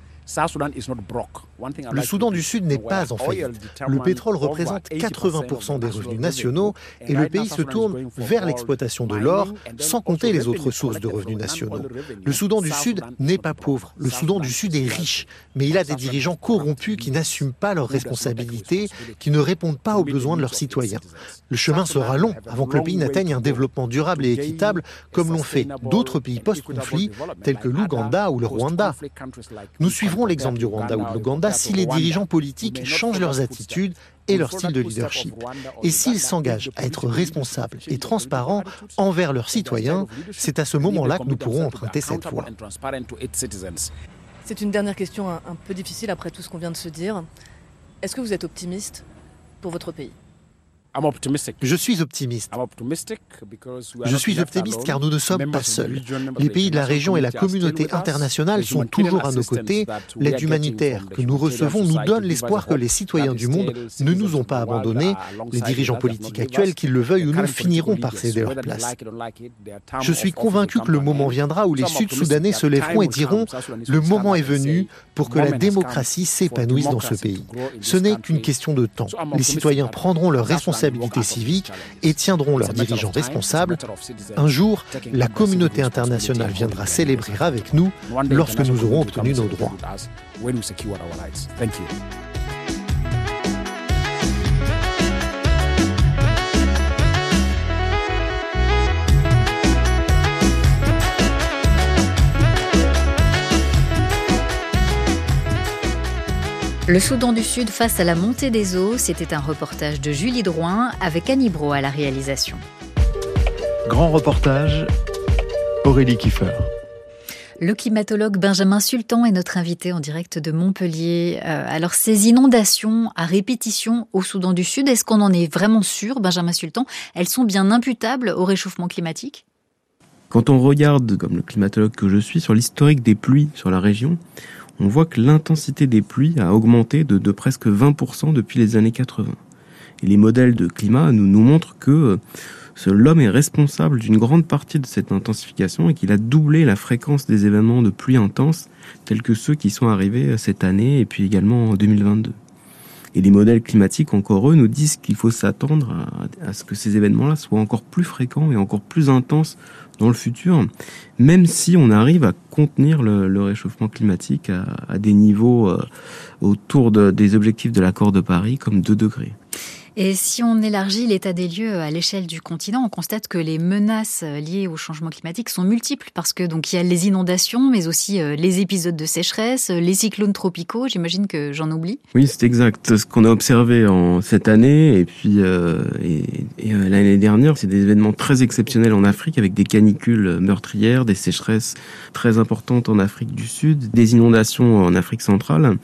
Le Soudan du Sud n'est pas en faillite. Le pétrole représente quatre-vingts pour cent des revenus nationaux et le pays se tourne vers l'exploitation de l'or, sans compter les autres sources de revenus nationaux. Le Soudan du Sud n'est pas pauvre. Le Soudan du Sud est riche, mais il a des dirigeants corrompus qui n'assument pas leurs responsabilités, qui ne répondent pas aux besoins de leurs citoyens. Le chemin sera long avant que le pays n'atteigne un développement durable et équitable, comme l'ont fait d'autres pays post-conflit, tels que l'Ouganda ou le Rwanda. Nous suivrons l'exemple du Rwanda ou de l'Ouganda si les dirigeants politiques changent leurs attitudes et leur style de leadership. Et s'ils s'engagent à être responsables et transparents envers leurs citoyens, c'est à ce moment-là que nous pourrons emprunter cette voie. C'est une dernière question un, un peu difficile après tout ce qu'on vient de se dire. Est-ce que vous êtes optimiste pour votre pays ? Je suis optimiste. Je suis optimiste car nous ne sommes pas seuls. Les pays de la région et la communauté internationale sont toujours à nos côtés. L'aide humanitaire que nous recevons nous donne l'espoir que les citoyens du monde ne nous ont pas abandonnés. Les dirigeants politiques actuels, qu'ils le veuillent ou non, finiront par céder leur place. Je suis convaincu que le moment viendra où les Sud-Soudanais se lèveront et diront « Le moment est venu pour que la démocratie s'épanouisse dans ce pays ». Ce n'est qu'une question de temps. Les citoyens prendront leurs responsabilités civiques et tiendront leurs dirigeants responsables. Un jour, la communauté internationale viendra célébrer avec nous lorsque nous aurons obtenu nos droits. Le Soudan du Sud face à la montée des eaux, c'était un reportage de Julie Drouin avec Annie Brault à la réalisation. Grand reportage, Aurélie Kiefer. Le climatologue Benjamin Sultan est notre invité en direct de Montpellier. Euh, alors ces inondations à répétition au Soudan du Sud, est-ce qu'on en est vraiment sûr, Benjamin Sultan ? Elles sont bien imputables au réchauffement climatique ? Quand on regarde, comme le climatologue que je suis, sur l'historique des pluies sur la région, on voit que l'intensité des pluies a augmenté de, de presque vingt pour cent depuis les années quatre-vingts. Et les modèles de climat nous, nous montrent que euh, l'homme est responsable d'une grande partie de cette intensification et qu'il a doublé la fréquence des événements de pluie intenses tels que ceux qui sont arrivés cette année et puis également en deux mille vingt-deux. Et les modèles climatiques, encore eux, nous disent qu'il faut s'attendre à, à ce que ces événements-là soient encore plus fréquents et encore plus intenses dans le futur, même si on arrive à contenir le, le réchauffement climatique à, à des niveaux euh, autour de, des objectifs de l'accord de Paris, comme deux degrés. Et si on élargit l'état des lieux à l'échelle du continent, on constate que les menaces liées au changement climatique sont multiples parce que donc il y a les inondations, mais aussi les épisodes de sécheresse, les cyclones tropicaux. J'imagine que j'en oublie. Oui, c'est exact. Ce qu'on a observé en cette année et puis euh, et, et euh, l'année dernière, c'est des événements très exceptionnels en Afrique avec des canicules meurtrières, des sécheresses très importantes en Afrique du Sud, des inondations en Afrique centrale.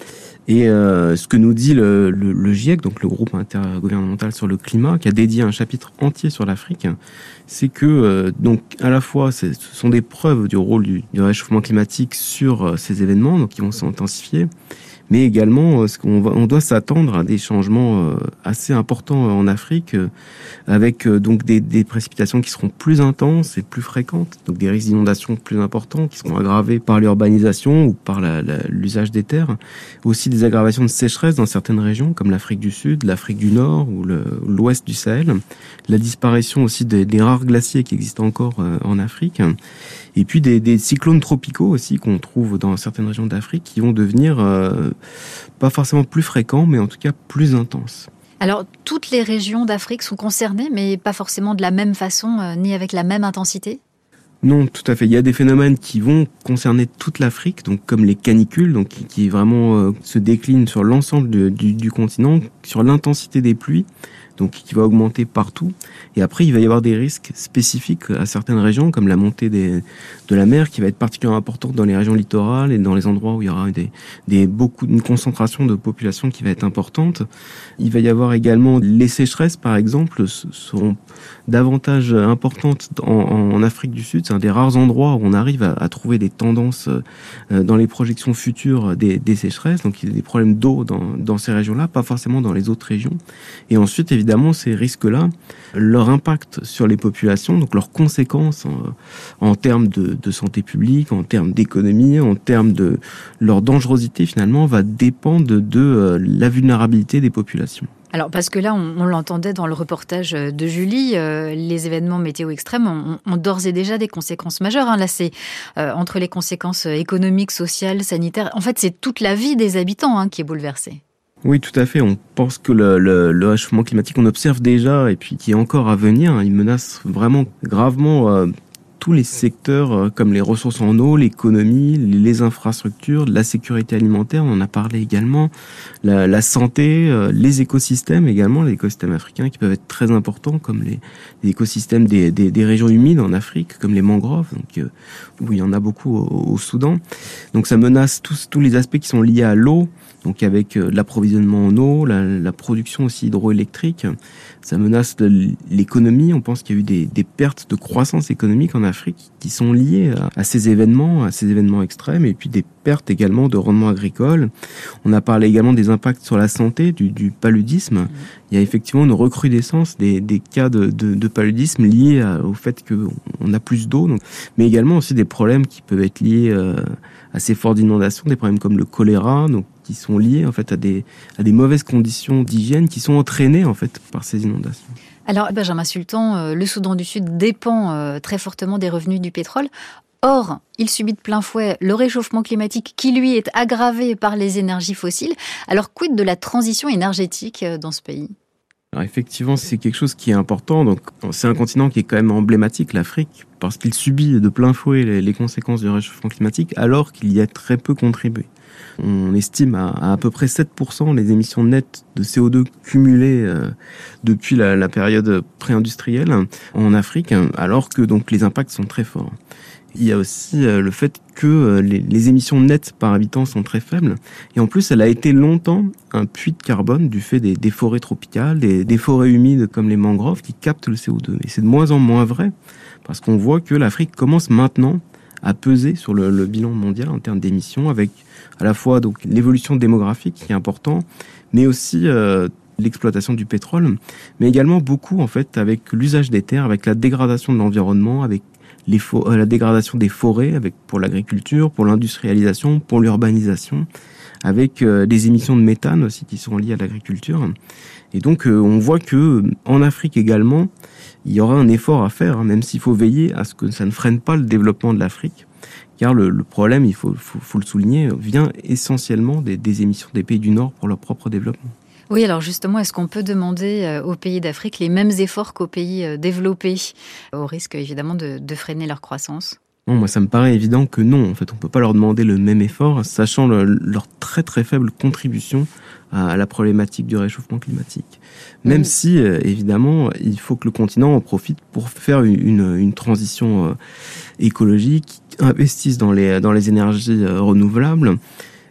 Et euh, ce que nous dit le, le, le GIEC, donc le groupe intergouvernemental sur le climat, qui a dédié un chapitre entier sur l'Afrique, c'est que euh, donc à la fois ce sont des preuves du rôle du, du réchauffement climatique sur euh, ces événements, donc qui vont s'intensifier, mais également euh, ce qu'on va, on doit s'attendre à des changements euh, assez importants en Afrique, euh, avec euh, donc des, des précipitations qui seront plus intenses et plus fréquentes, donc des risques d'inondations plus importants qui seront aggravés par l'urbanisation ou par la, la, l'usage des terres, aussi des aggravations de sécheresse dans certaines régions comme l'Afrique du Sud, l'Afrique du Nord ou le, l'ouest du Sahel, la disparition aussi des, des rares glaciers qui existent encore euh, en Afrique, et puis des, des cyclones tropicaux aussi qu'on trouve dans certaines régions d'Afrique qui vont devenir euh, pas forcément plus fréquents, mais en tout cas plus intenses. Alors, toutes les régions d'Afrique sont concernées, mais pas forcément de la même façon, euh, ni avec la même intensité ? Non, tout à fait. Il y a des phénomènes qui vont concerner toute l'Afrique, donc comme les canicules, donc qui, qui vraiment euh, se déclinent sur l'ensemble de, du, du continent, sur l'intensité des pluies, donc qui va augmenter partout. Et après, il va y avoir des risques spécifiques à certaines régions, comme la montée des, de la mer, qui va être particulièrement importante dans les régions littorales et dans les endroits où il y aura des, des, beaucoup, une concentration de population qui va être importante. Il va y avoir également les sécheresses, par exemple, seront davantage importantes en, en Afrique du Sud. C'est un des rares endroits où on arrive à, à trouver des tendances euh, dans les projections futures des, des sécheresses. Donc, il y a des problèmes d'eau dans, dans ces régions-là, pas forcément dans les autres régions. Et ensuite, évidemment, Évidemment, ces risques-là, leur impact sur les populations, donc leurs conséquences en, en termes de, de santé publique, en termes d'économie, en termes de leur dangerosité, finalement, va dépendre de, de euh, la vulnérabilité des populations. Alors, parce que là, on, on l'entendait dans le reportage de Julie, euh, les événements météo extrêmes ont, ont d'ores et déjà des conséquences majeures. Hein. Là, c'est euh, entre les conséquences économiques, sociales, sanitaires. En fait, c'est toute la vie des habitants hein, qui est bouleversée. Oui, tout à fait. On pense que le, le, le réchauffement climatique, on observe déjà et puis qui est encore à venir, il menace vraiment gravement euh, tous les secteurs euh, comme les ressources en eau, l'économie, les infrastructures, la sécurité alimentaire, on en a parlé également, la, la santé, euh, les écosystèmes également, les écosystèmes africains qui peuvent être très importants comme les, les écosystèmes des, des, des régions humides en Afrique, comme les mangroves, donc, euh, où il y en a beaucoup au, au Soudan. Donc ça menace tous, tous les aspects qui sont liés à l'eau, donc avec euh, l'approvisionnement en eau, la, la production aussi hydroélectrique. Ça menace de l'économie. On pense qu'il y a eu des, des pertes de croissance économique en Afrique qui sont liées à, à ces événements, à ces événements extrêmes, et puis des pertes également de rendement agricole. On a parlé également des impacts sur la santé, du, du paludisme. Mmh. Il y a effectivement une recrudescence des, des cas de, de, de paludisme liés à, au fait qu'on a plus d'eau, donc, mais également aussi des problèmes qui peuvent être liés euh, à ces fortes inondations, des problèmes comme le choléra, donc qui sont liés en fait à des à des mauvaises conditions d'hygiène qui sont entraînées en fait par ces inondations. Alors Benjamin Sultan, le Soudan du Sud dépend très fortement des revenus du pétrole. Or, il subit de plein fouet le réchauffement climatique qui, lui, est aggravé par les énergies fossiles. Alors, quid de la transition énergétique dans ce pays ? Alors effectivement, c'est quelque chose qui est important. Donc, c'est un continent qui est quand même emblématique, l'Afrique, parce qu'il subit de plein fouet les, les conséquences du réchauffement climatique, alors qu'il y a très peu contribué. On estime à, à à peu près sept pour cent les émissions nettes de C O deux cumulées euh, depuis la, la période pré-industrielle en Afrique, alors que donc les impacts sont très forts. Il y a aussi euh, le fait que euh, les, les émissions nettes par habitant sont très faibles. Et en plus, elle a été longtemps un puits de carbone du fait des, des forêts tropicales, des, des forêts humides comme les mangroves qui captent le C O deux. Et c'est de moins en moins vrai, parce qu'on voit que l'Afrique commence maintenant à peser sur le, le bilan mondial en termes d'émissions, avec à la fois donc l'évolution démographique qui est important, mais aussi euh, l'exploitation du pétrole, mais également beaucoup en fait avec l'usage des terres, avec la dégradation de l'environnement, avec les fo- euh, la dégradation des forêts, avec pour l'agriculture, pour l'industrialisation, pour l'urbanisation, avec euh, des émissions de méthane aussi qui sont liées à l'agriculture. Et donc euh, on voit que en Afrique également, il y aura un effort à faire, hein, même s'il faut veiller à ce que ça ne freine pas le développement de l'Afrique. Car le, le problème, il faut, faut, faut le souligner, vient essentiellement des, des émissions des pays du Nord pour leur propre développement. Oui, alors justement, est-ce qu'on peut demander aux pays d'Afrique les mêmes efforts qu'aux pays développés, au risque évidemment de, de freiner leur croissance ? Non, moi ça me paraît évident que non. En fait, on peut pas leur demander le même effort, sachant le, leur très très faible contribution à, à la problématique du réchauffement climatique. Même mmh. si, euh, évidemment, il faut que le continent en profite pour faire une, une transition euh, écologique, investisse dans les dans les énergies euh, renouvelables.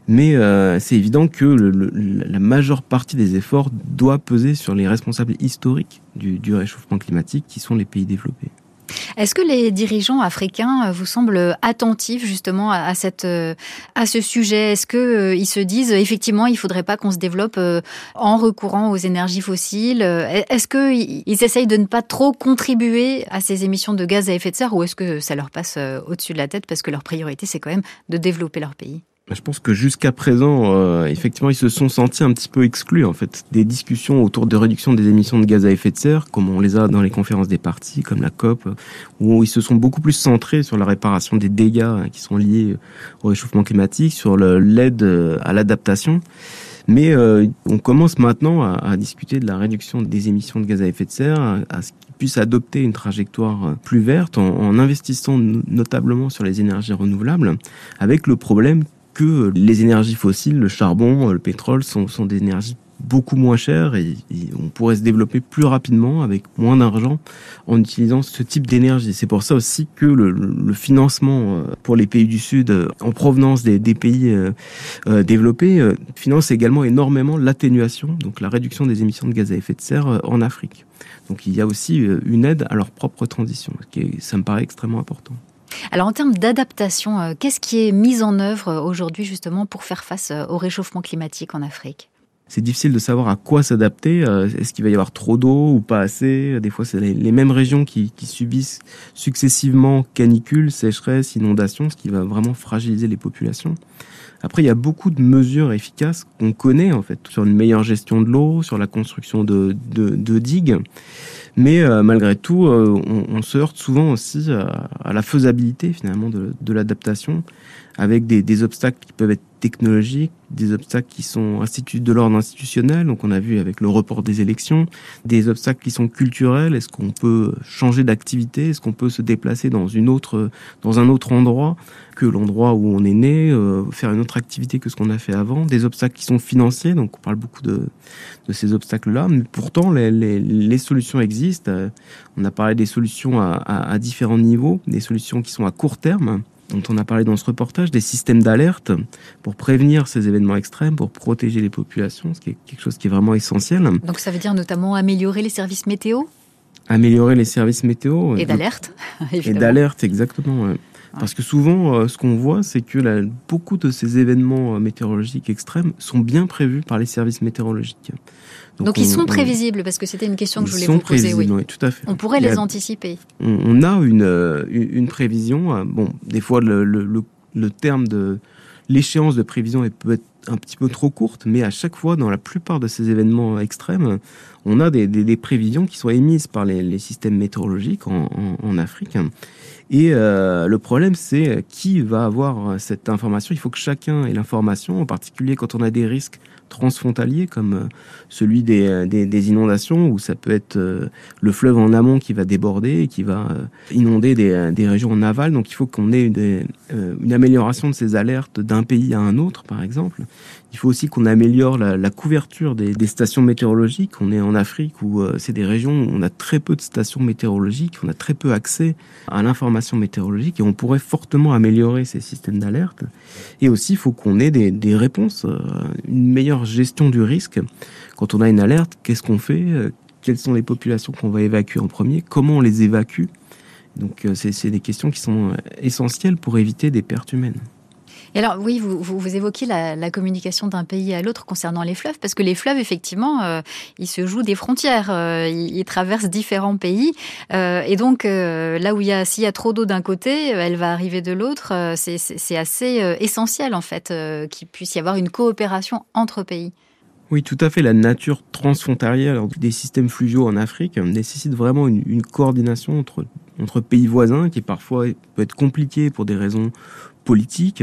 Mais euh, c'est évident que le, le, la majeure partie des efforts doit peser sur les responsables historiques du, du réchauffement climatique, qui sont les pays développés. Est-ce que les dirigeants africains vous semblent attentifs justement à, cette, à ce sujet ? Est-ce qu'ils euh, se disent effectivement il ne faudrait pas qu'on se développe euh, en recourant aux énergies fossiles ? Est-ce qu'ils ils essayent de ne pas trop contribuer à ces émissions de gaz à effet de serre, ou est-ce que ça leur passe euh, au-dessus de la tête parce que leur priorité c'est quand même de développer leur pays ? Je pense que jusqu'à présent, euh, effectivement, ils se sont sentis un petit peu exclus, en fait, des discussions autour de réduction des émissions de gaz à effet de serre, comme on les a dans les conférences des parties, comme la COP, où ils se sont beaucoup plus centrés sur la réparation des dégâts qui sont liés au réchauffement climatique, sur le, l'aide à l'adaptation. Mais euh, on commence maintenant à, à discuter de la réduction des émissions de gaz à effet de serre, à, à ce qu'ils puissent adopter une trajectoire plus verte, en, en investissant notablement sur les énergies renouvelables, avec le problème que les énergies fossiles, le charbon, le pétrole, sont, sont des énergies beaucoup moins chères et, et on pourrait se développer plus rapidement avec moins d'argent en utilisant ce type d'énergie. C'est pour ça aussi que le, le financement pour les pays du Sud en provenance des, des pays euh, euh, développés euh, finance également énormément l'atténuation, donc la réduction des émissions de gaz à effet de serre euh, en Afrique. Donc il y a aussi euh, une aide à leur propre transition, ce qui est, ça me paraît extrêmement important. Alors en termes d'adaptation, euh, qu'est-ce qui est mis en œuvre aujourd'hui justement pour faire face euh, au réchauffement climatique en Afrique ? C'est difficile de savoir à quoi s'adapter. Euh, est-ce qu'il va y avoir trop d'eau ou pas assez ? Des fois, c'est les, les mêmes régions qui, qui subissent successivement canicules, sécheresses, inondations, ce qui va vraiment fragiliser les populations. Après, il y a beaucoup de mesures efficaces qu'on connaît, en fait, sur une meilleure gestion de l'eau, sur la construction de, de, de digues. Mais euh, malgré tout, euh, on, on se heurte souvent aussi à, à la faisabilité, finalement, de, de l'adaptation, avec des, des obstacles qui peuvent être technologiques, des obstacles qui sont institu- de l'ordre institutionnel, donc on a vu avec le report des élections, des obstacles qui sont culturels. Est-ce qu'on peut changer d'activité ? Est-ce qu'on peut se déplacer dans une autre, dans un autre endroit que l'endroit où on est né, euh, faire une autre activité que ce qu'on a fait avant ? Des obstacles qui sont financiers, donc on parle beaucoup de, de ces obstacles-là, mais pourtant les, les, les solutions existent. On a parlé des solutions à, à, à différents niveaux, des solutions qui sont à court terme, dont on a parlé dans ce reportage, des systèmes d'alerte pour prévenir ces événements extrêmes, pour protéger les populations, ce qui est quelque chose qui est vraiment essentiel. Donc ça veut dire notamment améliorer les services météo ? Améliorer les services météo. Et d'alerte, évidemment. Et d'alerte, exactement. Ouais. Parce que souvent, euh, ce qu'on voit, c'est que là, beaucoup de ces événements euh, météorologiques extrêmes sont bien prévus par les services météorologiques. Donc, Donc on, ils sont on, prévisibles, parce que c'était une question que je voulais vous poser. Oui. oui, tout à fait. On pourrait Il les a, anticiper. On, on a une, euh, une prévision. Euh, bon, des fois, le, le, le, le terme de l'échéance de prévision est peut être un petit peu trop courte, mais à chaque fois, dans la plupart de ces événements extrêmes, on a des, des, des prévisions qui sont émises par les, les systèmes météorologiques en, en, en Afrique. Et euh, le problème, c'est qui va avoir cette information. Il faut que chacun ait l'information, en particulier quand on a des risques transfrontaliers comme celui des, des, des inondations, où ça peut être euh, le fleuve en amont qui va déborder et qui va euh, inonder des, des régions en aval. Donc il faut qu'on ait des, euh, une amélioration de ces alertes d'un pays à un autre, par exemple. Il faut aussi qu'on améliore la, la couverture des, des stations météorologiques. On est en Afrique où euh, c'est des régions où on a très peu de stations météorologiques, on a très peu accès à l'information météorologique et on pourrait fortement améliorer ces systèmes d'alerte. Et aussi, il faut qu'on ait des, des réponses, euh, une meilleure gestion du risque. Quand on a une alerte, qu'est-ce qu'on fait ? Quelles sont les populations qu'on va évacuer en premier ? Comment on les évacue ? Donc, euh, c'est, c'est des questions qui sont essentielles pour éviter des pertes humaines. Et alors, oui, vous, vous, vous évoquez la, la communication d'un pays à l'autre concernant les fleuves, parce que les fleuves, effectivement, euh, ils se jouent des frontières, euh, ils, ils traversent différents pays, euh, et donc euh, là où il y a, s'il y a trop d'eau d'un côté, elle va arriver de l'autre. Euh, c'est, c'est, c'est assez euh, essentiel, en fait, euh, qu'il puisse y avoir une coopération entre pays. Oui, tout à fait. La nature transfrontalière des systèmes fluviaux en Afrique nécessite vraiment une, une coordination entre, entre pays voisins, qui parfois peut être compliquée pour des raisons politiques,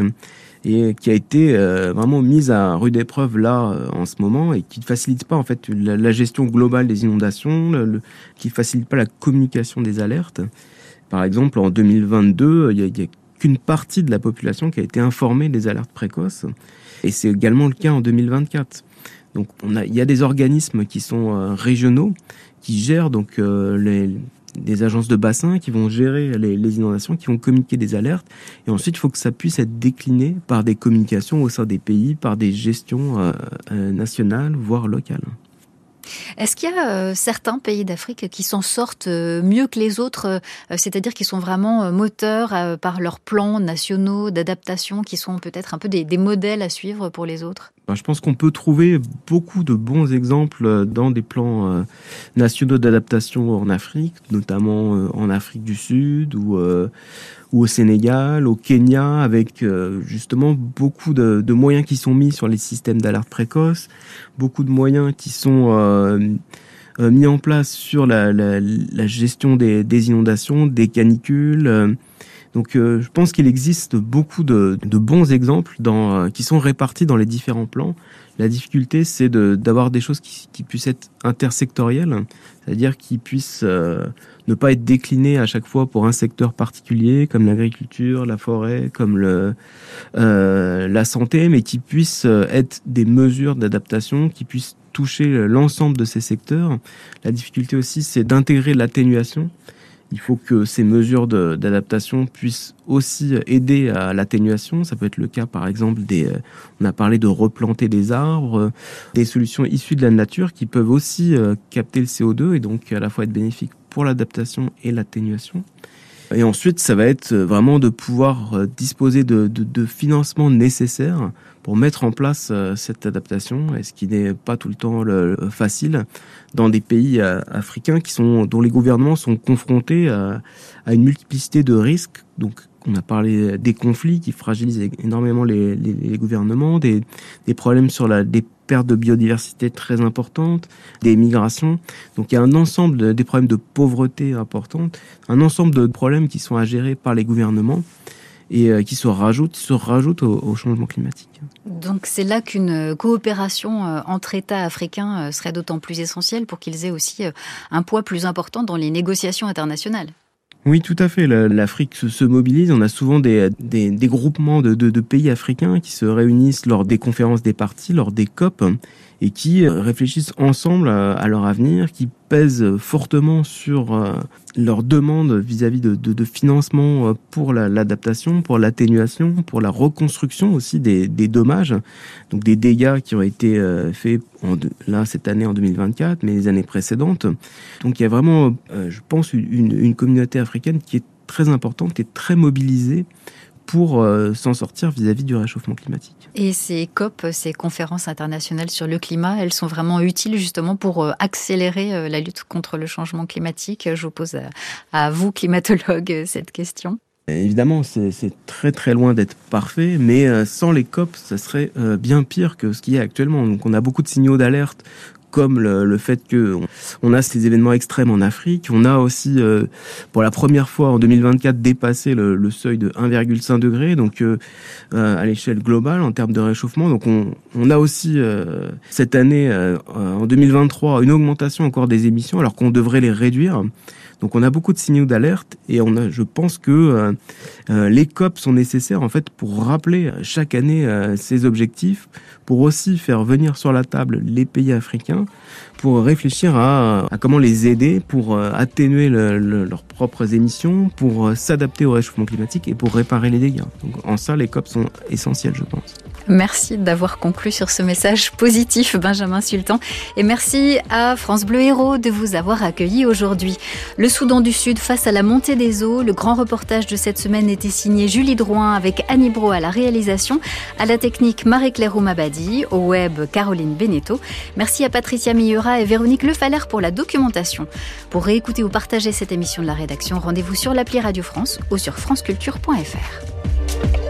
et qui a été euh, vraiment mise à rude épreuve là euh, en ce moment, et qui ne facilite pas en fait la, la gestion globale des inondations, le, le, qui ne facilite pas la communication des alertes. Par exemple, en deux mille vingt-deux, il n'y a, a qu'une partie de la population qui a été informée des alertes précoces, et c'est également le cas en deux mille vingt-quatre. Donc on a, il y a des organismes qui sont euh, régionaux, qui gèrent donc euh, les des agences de bassin qui vont gérer les, les inondations, qui vont communiquer des alertes. Et ensuite, il faut que ça puisse être décliné par des communications au sein des pays, par des gestions euh, euh, nationales, voire locales. Est-ce qu'il y a euh, certains pays d'Afrique qui s'en sortent euh, mieux que les autres, euh, c'est-à-dire qui sont vraiment euh, moteurs euh, par leurs plans nationaux d'adaptation, qui sont peut-être un peu des, des modèles à suivre pour les autres ? Je pense qu'on peut trouver beaucoup de bons exemples dans des plans euh, nationaux d'adaptation en Afrique, notamment euh, en Afrique du Sud ou, euh, ou au Sénégal, au Kenya, avec euh, justement beaucoup de, de moyens qui sont mis sur les systèmes d'alerte précoce, beaucoup de moyens qui sont euh, euh, mis en place sur la, la, la gestion des, des inondations, des canicules. Euh, Donc euh, je pense qu'il existe beaucoup de, de bons exemples dans, euh, qui sont répartis dans les différents plans. La difficulté, c'est de, d'avoir des choses qui, qui puissent être intersectorielles, c'est-à-dire qui puissent euh, ne pas être déclinées à chaque fois pour un secteur particulier, comme l'agriculture, la forêt, comme le, euh, la santé, mais qui puissent être des mesures d'adaptation, qui puissent toucher l'ensemble de ces secteurs. La difficulté aussi, c'est d'intégrer l'atténuation. Il faut que ces mesures de, d'adaptation puissent aussi aider à l'atténuation. Ça peut être le cas, par exemple, des, on a parlé de replanter des arbres, des solutions issues de la nature qui peuvent aussi capter le C O deux et donc à la fois être bénéfiques pour l'adaptation et l'atténuation. Et ensuite, ça va être vraiment de pouvoir disposer de, de, de financements nécessaires pour mettre en place cette adaptation, et ce qui n'est pas tout le temps le, le facile dans des pays africains qui sont, dont les gouvernements sont confrontés à, à une multiplicité de risques. Donc, on a parlé des conflits qui fragilisent énormément les, les, les gouvernements, des, des problèmes sur la, des pertes de biodiversité très importantes, des migrations. Donc il y a un ensemble de, des problèmes de pauvreté importantes, un ensemble de problèmes qui sont à gérer par les gouvernements et euh, qui se rajoutent, se rajoutent au, au changement climatique. Donc c'est là qu'une coopération euh, entre États africains euh, serait d'autant plus essentielle pour qu'ils aient aussi euh, un poids plus important dans les négociations internationales. Oui, tout à fait. L'Afrique se mobilise. On a souvent des, des, des groupements de, de, de pays africains qui se réunissent lors des conférences des parties, lors des C O P, et qui réfléchissent ensemble à, à leur avenir, qui pèsent fortement sur euh, leurs demandes vis-à-vis de, de, de financement pour la, l'adaptation, pour l'atténuation, pour la reconstruction aussi des, des dommages, donc des dégâts qui ont été euh, faits en de, là cette année en deux mille vingt-quatre, mais les années précédentes. Donc il y a vraiment, euh, je pense, une, une communauté africaine qui est très importante et très mobilisée pour euh, s'en sortir vis-à-vis du réchauffement climatique. Et ces C O P, ces conférences internationales sur le climat, elles sont vraiment utiles justement pour euh, accélérer euh, la lutte contre le changement climatique. Je vous pose à, à vous, climatologue, cette question. Évidemment, c'est, c'est très très loin d'être parfait, mais euh, sans les C O P, ça serait euh, bien pire que ce qu'il y a actuellement. Donc on a beaucoup de signaux d'alerte, comme le, le fait que on, on a ces événements extrêmes en Afrique. On a aussi, euh, pour la première fois en deux mille vingt-quatre, dépassé le, le seuil de un virgule cinq degré, donc euh, euh, à l'échelle globale en termes de réchauffement. Donc on, on a aussi euh, cette année, euh, en deux mille vingt-trois, une augmentation encore des émissions, alors qu'on devrait les réduire. Donc on a beaucoup de signaux d'alerte et on a, je pense que euh, euh, les C O P sont nécessaires en fait pour rappeler chaque année euh, ces objectifs, pour aussi faire venir sur la table les pays africains, pour réfléchir à, à comment les aider pour euh, atténuer le, le, leurs propres émissions, pour euh, s'adapter au réchauffement climatique et pour réparer les dégâts. Donc en ça, les C O P sont essentiels, je pense. Merci d'avoir conclu sur ce message positif, Benjamin Sultan. Et merci à France Bleu Héros de vous avoir accueilli aujourd'hui. Le Soudan du Sud face à la montée des eaux. Le grand reportage de cette semaine était signé Julie Drouin avec Annie Bro à la réalisation, à la technique Marie-Claire Oumabadi, au web Caroline Beneteau. Merci à Patricia Miura et Véronique Lefalaire pour la documentation. Pour réécouter ou partager cette émission de la rédaction, rendez-vous sur l'appli Radio France ou sur franceculture point f r.